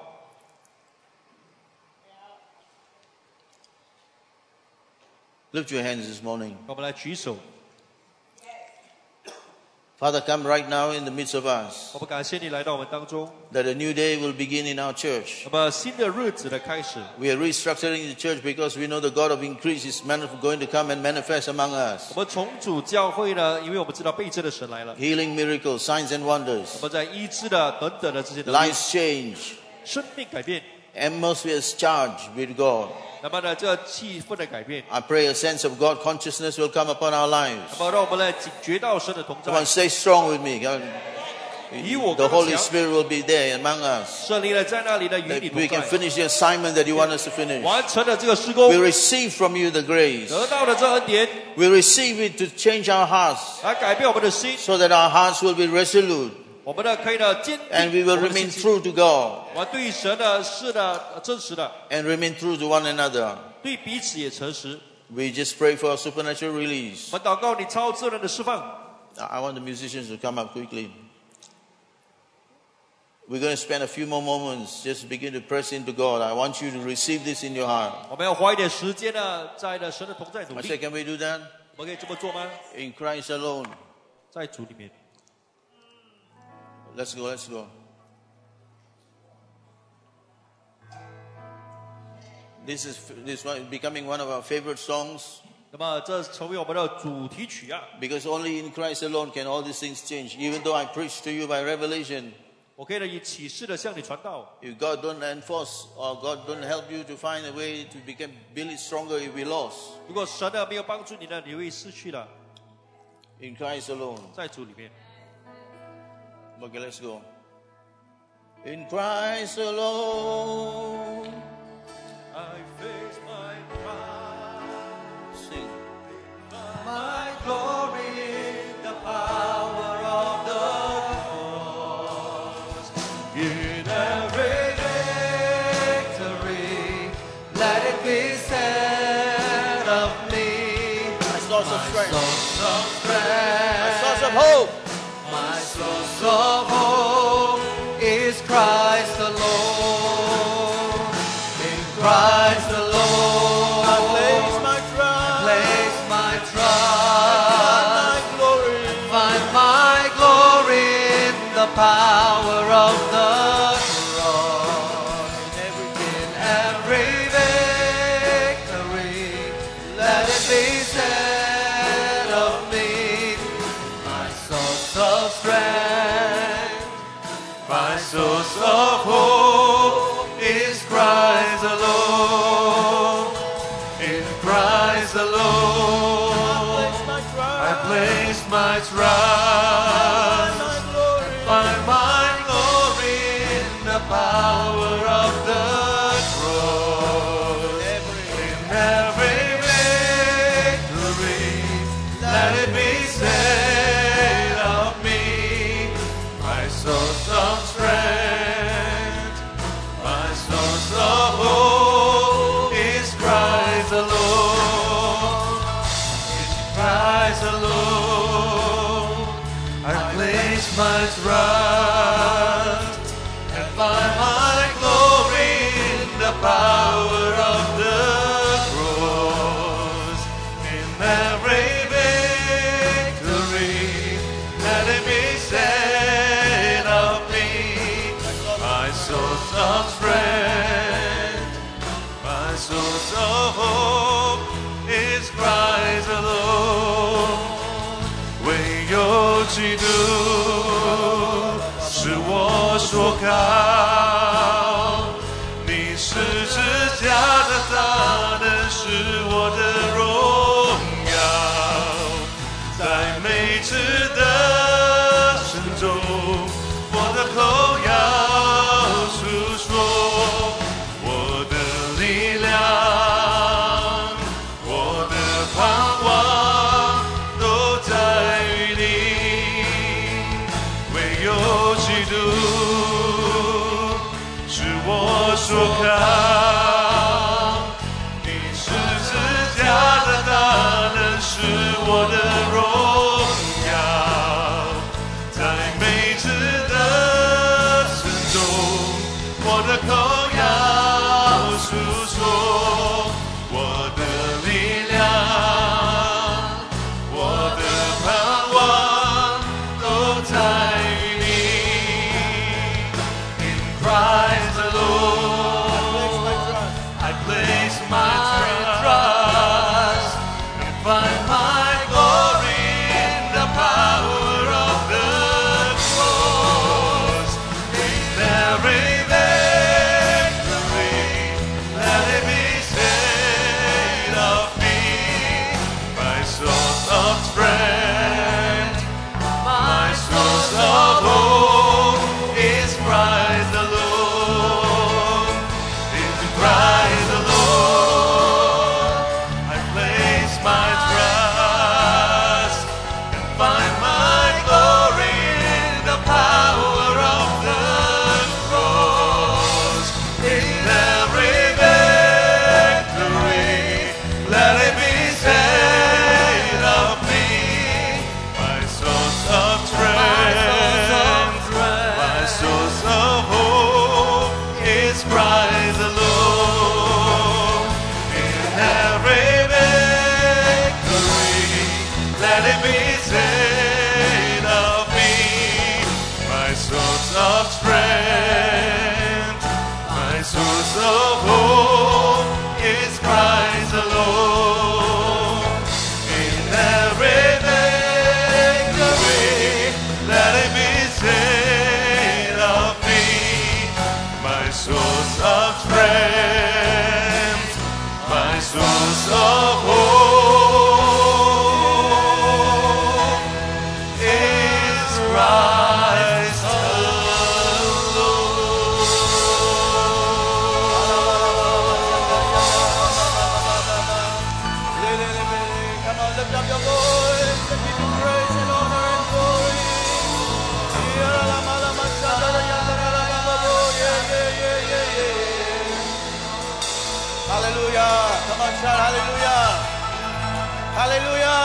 Lift your hands this morning. 我们来举手， Father, come right now in the midst of us, 我们感谢你来到我们当中。 that a new day will begin in our church. 那么新的日子的开始， We are restructuring the church because we know the God of increase is going to come and manifest among us. 我们重组教会呢，因为我们知道倍增的神来了。 Healing miracles, signs and wonders, 我们在医治的等等的这些能力， lives change, 生命改变， atmospheres charged with God. 那么呢，这个气氛的改变， I pray a sense of God consciousness will come upon our 那 lives. 么让我们来警觉到神的同 Come on, 在， stay strong with me. Come on. 以我 The 刚 Holy 强， Spirit will be there among us. 圣灵呢在那里呢与 That 你 we 同 can 在， finish the assignment that you want us to finish. 完成了这个施工 We，receive from you the grace. 得到了这恩典， We receive it to change our hearts 来改变我们的心， so that our hearts will be resolute 我们呢可以呢坚 and 定 we 我 will 们的 remain 信心， true to God 我们对神的是的真实的， and remain true to one another. 对彼此也诚实。 We just pray for a supernatural release. 我们祷告你超自然的释放。 I want the musicians to come up quickly. We're going to spend a few more moments just begin to press into God. I want you to receive this in your heart. 我们要花一点时间呢，在呢神的同在努 I 力 said,。can we do that? 我们可以这么做吗？ In Christ alone. 在主里面， Let's go, let's go. This one is becoming one of our favorite songs 那么这成为我们的主题曲啊！ because only in Christ alone can all these things change. Even though I preach to you by revelation, 我可以呢以启示的向你传道。 if God don't enforce or God don't help you to find a way to build it stronger, you'll be lost. 如果神呢没有帮助你呢，你会失去了。 In Christ alone. 在主里面， Okay, let's go. In Christ alone. I face my pride, Sing. my glory, the power of the cross. In every victory, let it be said of me, My source of strength. source of My strength, source of hope. my source of hope is Christ alone. In Christ alone, I place my trust. place my Find trust, my glory. find my glory in the power of the cross. In every victory, let it be said of me, my source of strength, my source of hope is Christ alone. In Christ alone, I place my trust, My glory. find my glory in the power of the cross. In every victory, let it be said of me, my source of strength, my source of hope is Christ alone. 基督是我所靠，你十字架的大能是我的荣耀，在每次的深中，我的口要诉说我的力量，我的盼望都在于你，唯有基督是我所靠，你十字架的大能是我的荣耀，在每次的深中，我的口要诉说我的力量，我的盼望都在于你。In Christ alone, I place my trust and find my glory in the power of the cross. In every victory, let it be said of me, my source of strength, my source of hope is Christ alone. In Christ alone, I place my trust and find my glory in the power of the cross. In every victory, let it be said of me, my source of strength, my source of hope is Christ alone. In every victory, let it be said of me, my source of strength, my source of hope is Christ alone. In every victory, let it be said of me, my source of strength, my source of hope is Christ Come on, lift up your voice and give him praise and honor and glory. Hallelujah. Come on, shout hallelujah. Hallelujah.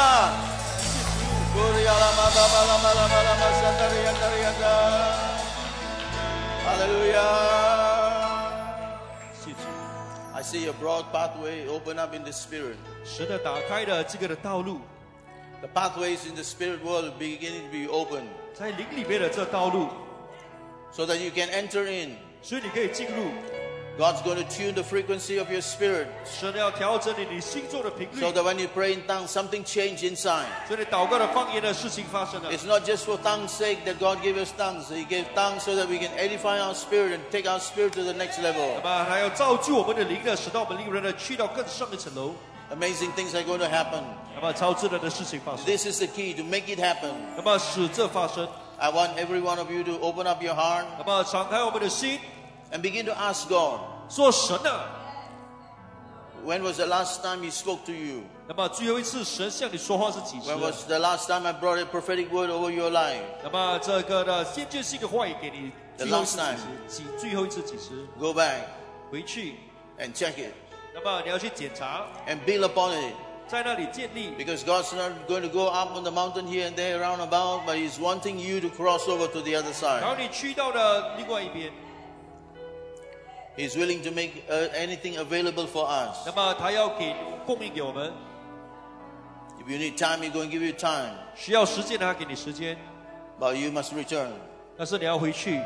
Hallelujah. 谢主， I see a broad pathway open up in the spirit. 神的打开了这个的道路， The pathways in the spirit world beginning to be open 在灵里面的这道路， so that you can enter in. 所以你可以进入。 God's going to tune the frequency of your spirit 神要调整你心中的频率， so that when you pray in tongues, something changes inside. 所以你祷告的方言的事情发生了。 It's not just for tongues' sake that God gave us tongues. He gave tongues so that we can edify our spirit and take our spirit to the next 那 level. 么还要造就我们的灵呢，使到我们灵人呢去到更上一层楼。 Amazing things are going to happen. 那么超自然的事情发生， This is the key to make it happen. 那么使这发生。 I want every one of you to open up your heart 那么敞开我们的心， and begin to ask God, 说神啊， when was the last time He spoke to you? 那么最后一次神向你说话是几时 When？was the last time I brought a prophetic word over your life? 那么这个的先见性的话语给你， The 最后一次 last 几时？最后一次几时？ Go back 回去， and check it 那么你要去检查， and build upon it. 在那里建立。 Because God's not going to go up on the mountain here and there around about, but He's wanting you to cross over to the other 然后 side. 你去到了另外一边， He's willing to make anything available for us. 那么他要供应给我们， If you need time, He's going to give you time. 需要时间他给你时间， But you must return. 但是你要回去。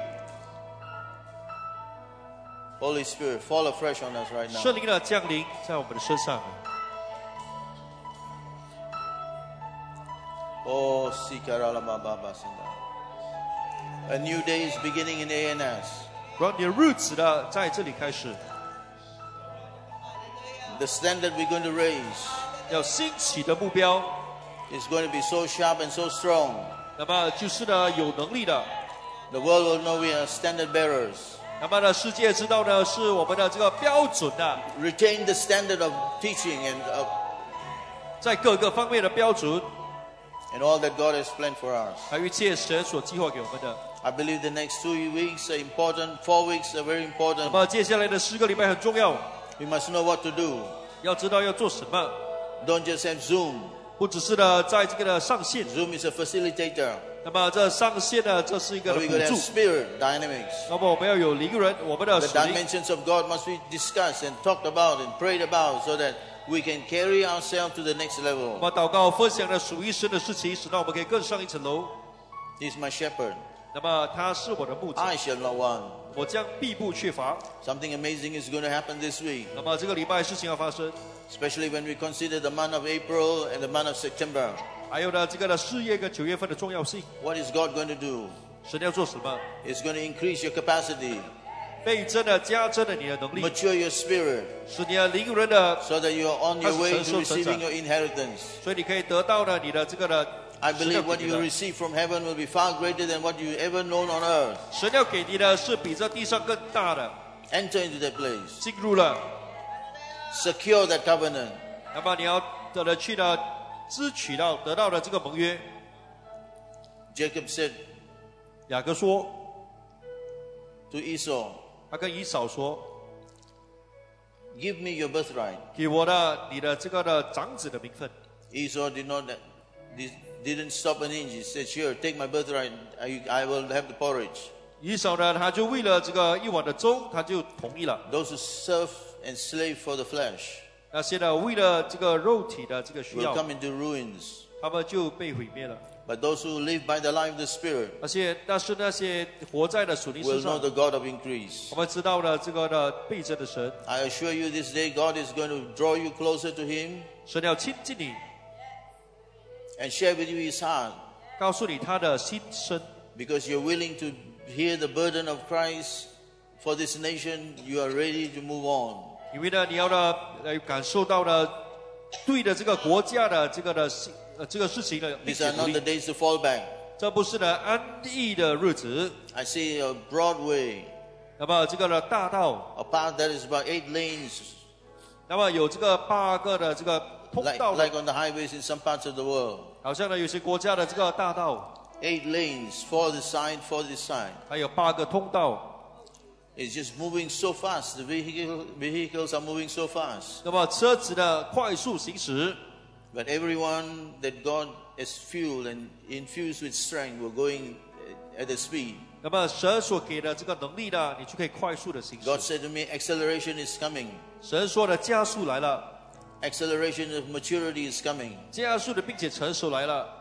Holy Spirit, fall afresh on us right now. 圣灵的降临在我们的身上。 Oh, A new day is beginning in ANS. 让你的日子呢在这里开始， The standard we're going to raise 要兴起的目标， is going to be so sharp and so strong. 那么就是呢有能力的， The world will know we are standard bearers. 那么呢世界知道呢是我们的这个标准的， Retain the standard of teaching and, 在各个方面的标准， and all that God has planned for us. 还有一切神所计划给我们的。 I believe the next 2 weeks are important. 4 weeks are very 那 important. 么接下来的10个礼拜很重要， We must know what to do. 要知道要做什么， Don't just have Zoom. 不只是呢在这个的上线， Zoom is a facilitator. 那么这上线呢这是一个 But 的 we're 辅 going to 助 have，spirit dynamics. 那么我们要有灵人，我们的 The 属灵， dimensions of God must be discussed and talked about and prayed about so that we can carry ourselves to the next 那 level. 么祷告分享的属于神的事情，使到我们可以更上一层楼。 He's my shepherd. 那么他是我的牧者， I shall not want. 我将必不缺乏。 Something amazing is going to happen this week, 那么这个礼拜事情要发生， especially when we consider the month of April and the month of September. 还有呢这个的4月跟9月份的重要性， What is God going to do? 神要做什么？ He's going to increase your capacity, 倍增的加增了你的能力， mature your spirit, 使你的灵人的， so that you are on your way to receiving your inheritance. 所以你可以得到呢你的这个的。 I believe what you receive from heaven will be far greater than what you ever known on earth. 神要给你的是比这地上更大的， Enter into that place. 进入了， Secure that covenant. 那么你要的去呢，支取到得到的这个盟约。 Jacob said 雅各说， to Esau, 他跟以扫说， give me your birthright. 给我的你的这个的长子的名分。 Esau didn't stop an inch. He said, sure, take my birthright. I will have the porridge. 以扫呢，他就为了这个一碗的粥，他就同意了。 Those who serve and slave for the flesh 那些呢，为了这个肉体的这个需 will 要， come into ruins. 他们就被毁灭了。 But those who live by the life of the Spirit 但是那些活在了属灵 will 身 know 上， the God of increase. 我们知道了这个的倍增的神， I assure you this day God is going to draw you closer to Him 神要亲近你， and share with you His heart 告诉你他的心声。 because you're willing to hear the burden of Christ for this nation. You are ready to move on. 因为呢，你要呢感受到呢，对的这个国家的这个的这个事情呢，并 These 且 are 努 not the 力。 days to fall back. 这不是呢安逸的日子。 I see a broad way, 那么这个的大道， a path that is about 8 lanes, 那么有这个8个的这个通 like, 道， like on the highways in some parts of the world. 好像呢有些国家的这个大道， 8 lanes, 4 this side, 4 this side. 还有8个通道。 It's just moving so fast. The vehicles are moving so fast. 那么车子呢快速行驶， But everyone that God has fueled and infused with strength were going at the speed. 那么神所给的这个能力呢，你就可以快速的行驶。 God said to me, acceleration is coming. 神说的加速来了， Acceleration of maturity is coming. 加速的并且成熟来了。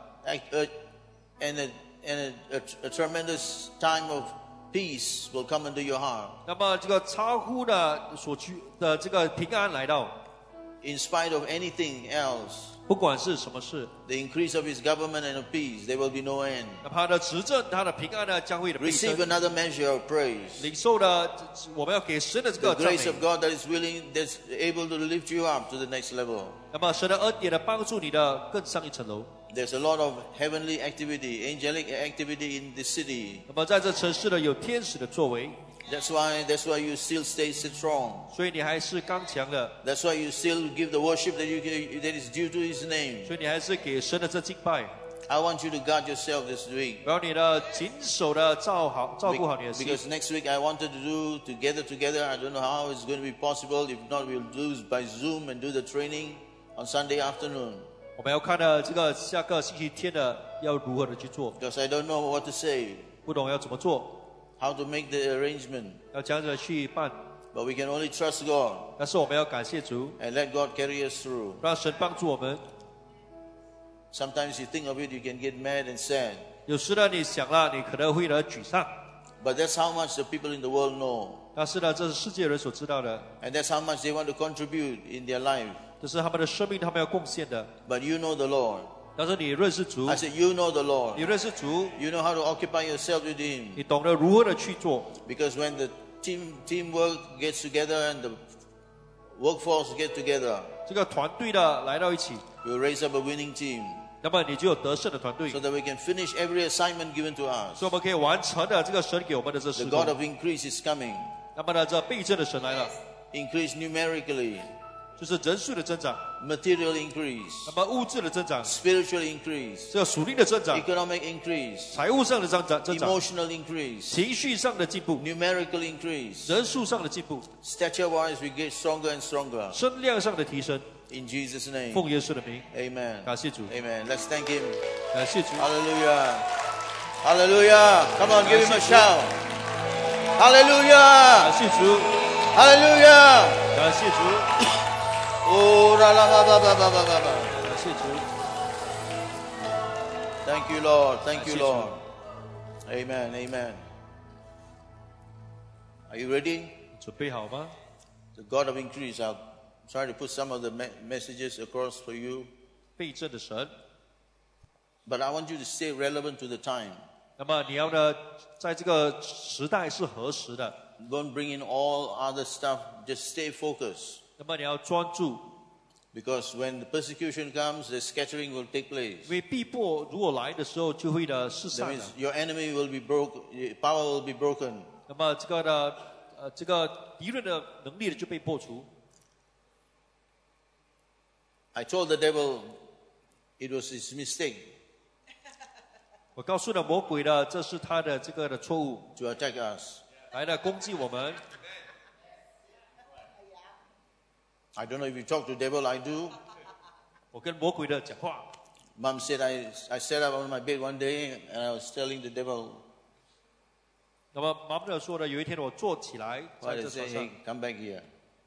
And a tremendous time of peace will come into your heart. 那么这个超乎的所需的这个平安来到， In spite of anything else, 不管是什么事， the increase of His government and of peace, there will be no end. 那么他的执政，他的平安呢将会的倍 Receive 增。 another measure of praise. 领受的，我们要给神的这 The 个赞 grace 美 of。God that is willing, that's able to lift you up to the next level. 那么神的恩典呢，帮助你的更上一层楼。 There's a lot of heavenly activity, angelic activity in this city. 那么在这城市呢，有天使的作为， That's why you still stay strong. 所以你还是刚强的， That's why you still give the worship that is due to His name. 所以你还是给神的这敬拜。 I want you to guard yourself this week. 然后你呢，谨守的照顾好你的心。 Because next week I wanted to do together. I don't know how it's going to be possible. If not, we'll do by Zoom and do the training on Sunday afternoon. 我们要看的这个下个星期天的要如何的去做， Because I don't know what to say, 不懂要怎么做， how to make the arrangement. 要这样子去办。 But we can only trust God 但是我们要感谢主， and let God carry us through. 让神帮助我们。 Sometimes you think of it, you can get mad and sad. 有时呢，你想了，你可能会很沮丧， But that's how much the people in the world know. 但是呢，这是世界人所知道的， And that's how much they want to contribute in their life. 这是他们的生命，他们要贡献的。 But you know the Lord. 但是你认识主 I，said, you know the 你 Lord. 认识主， You know how to occupy yourself with Him. 你懂得如何的去做。 Because when the teamwork gets together and the workforce get together, 这个团队的来到一起， we'll raise up a winning team 那么你就有得胜的团队， so that we can finish every assignment given to us. 所以我们可以完成的这个神给我们的这 The 事 God 工。 of increase is coming. 那么呢，这倍增的神来了， Increase numerically, 就是人数的增长， material increase, 那么物质的增长， spiritual increase, 这个属灵的增长， economic increase, 财务上的增长， emotional increase, 情绪上的进步， numerical increase. 人数上的进步， Stature-wise, we get stronger and stronger. 声量上的提升。 In Jesus' name. 奉耶稣的名， Amen. 感谢主， Amen. Let's thank Him. 感谢主， Hallelujah. Hallelujah. Come on, give Him a shout. Hallelujah. 感谢主， Hallelujah. 感谢主， Oh, la la ba ba ba ba ba ba. 感谢主， Thank you, Lord. Thank you, 感谢主。 Lord. Amen. Amen. Are you ready? 准备好吗？ The God of increase. I'll try to put some of the messages across for you. 倍增的神， But I want you to stay relevant to the time. 那么你要呢，在这个时代是合时的， Don't bring in all other stuff. Just stay focused. 那么你要专注， Because when the persecution comes, the scattering will take place. 因为逼迫如果来的时候，就会呢失 That 散 means 了。 your enemy will be broken, your power will be broken. 那么这个呢，这个敌人的能力就被破除。 I told the devil it was his mistake 我告诉了魔鬼呢，这是他的这个的错误， to attack us. 来了攻击我们。 I don't know if you talk to the devil, I do. 我跟魔鬼的讲话， Mom said I sat up on my bed one day and I was telling the devil, 那么妈妈说呢，有一天我坐起来 why 在 did 这 say, 床上 hey, come back here.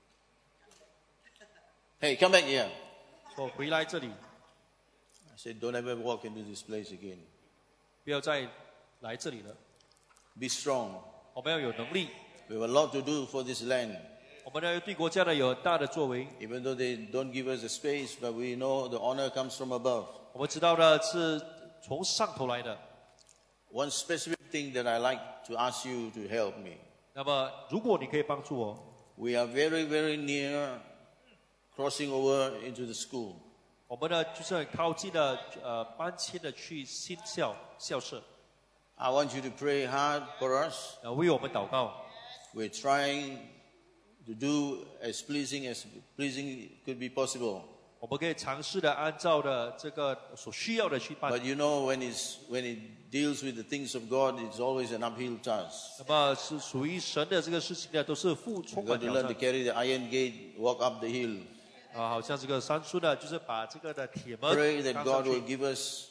Hey, come back here. 说回来这里， I said, don't ever walk into this place again. 不要再来这里了。 Be strong. 我们要有能力， We have a lot to do for this land. 我们呢对国家呢有很大的作为。 Even though they don't give us a space, but we know the honor comes from above. 我们知道呢是从上头来的。 One specific thing that I like to ask you to help me. 那么如果你可以帮助我， We are very, very near crossing over into the school. 我们呢就是很靠近的搬迁的去新校舍， I want you to pray hard for us. 为我们祷告。 We're trying to do as pleasing could be possible. 我们可以尝试的按照的这个所需要的去办。 But you know, when it deals with the things of God, it's always an uphill task. 那么是属于神的这个事情呢，都是充 You've 满 got to 挑 learn to 战 carry the iron gate, walk up the hill. 啊，好像这个三叔呢，就是把这个的铁门 Pray that 扛 God 上 will 去。 give us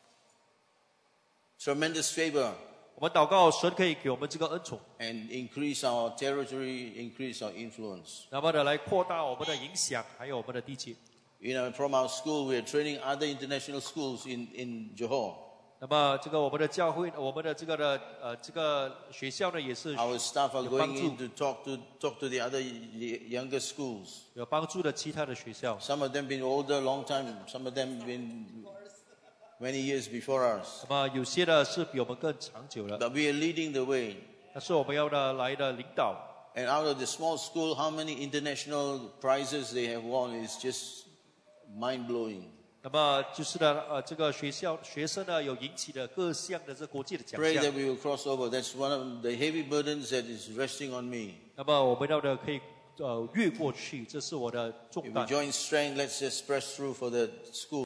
tremendous favor 我们祷告，神可以给我们这个恩宠， and increase our territory, increase our influence. 那么呢来扩大我们的影响，还有我们的地界。 You know, from our school, we are training other international schools in Johor. 那么这个我们的教会，我们的这个的这个学校呢，也是 Our staff are 有 going 帮 in 助， to talk to the other younger schools. 有帮助的其他的学校。 Some of them been older, long time. Some of them been many years before us. 那么有些呢是比我们更长久了， But we are leading the way. 但是我们要呢来的领导。 And out of the small school, how many international prizes they have won is just mind-blowing. 那么就是呢，这个学生呢有引起的各项的这国际的奖 Pray 项 that。we will cross over. That's one of the heavy burdens that is resting on me. 那么我们要的可以越过去，这是我的重 If we 担。 join strength, let's just press through for the school.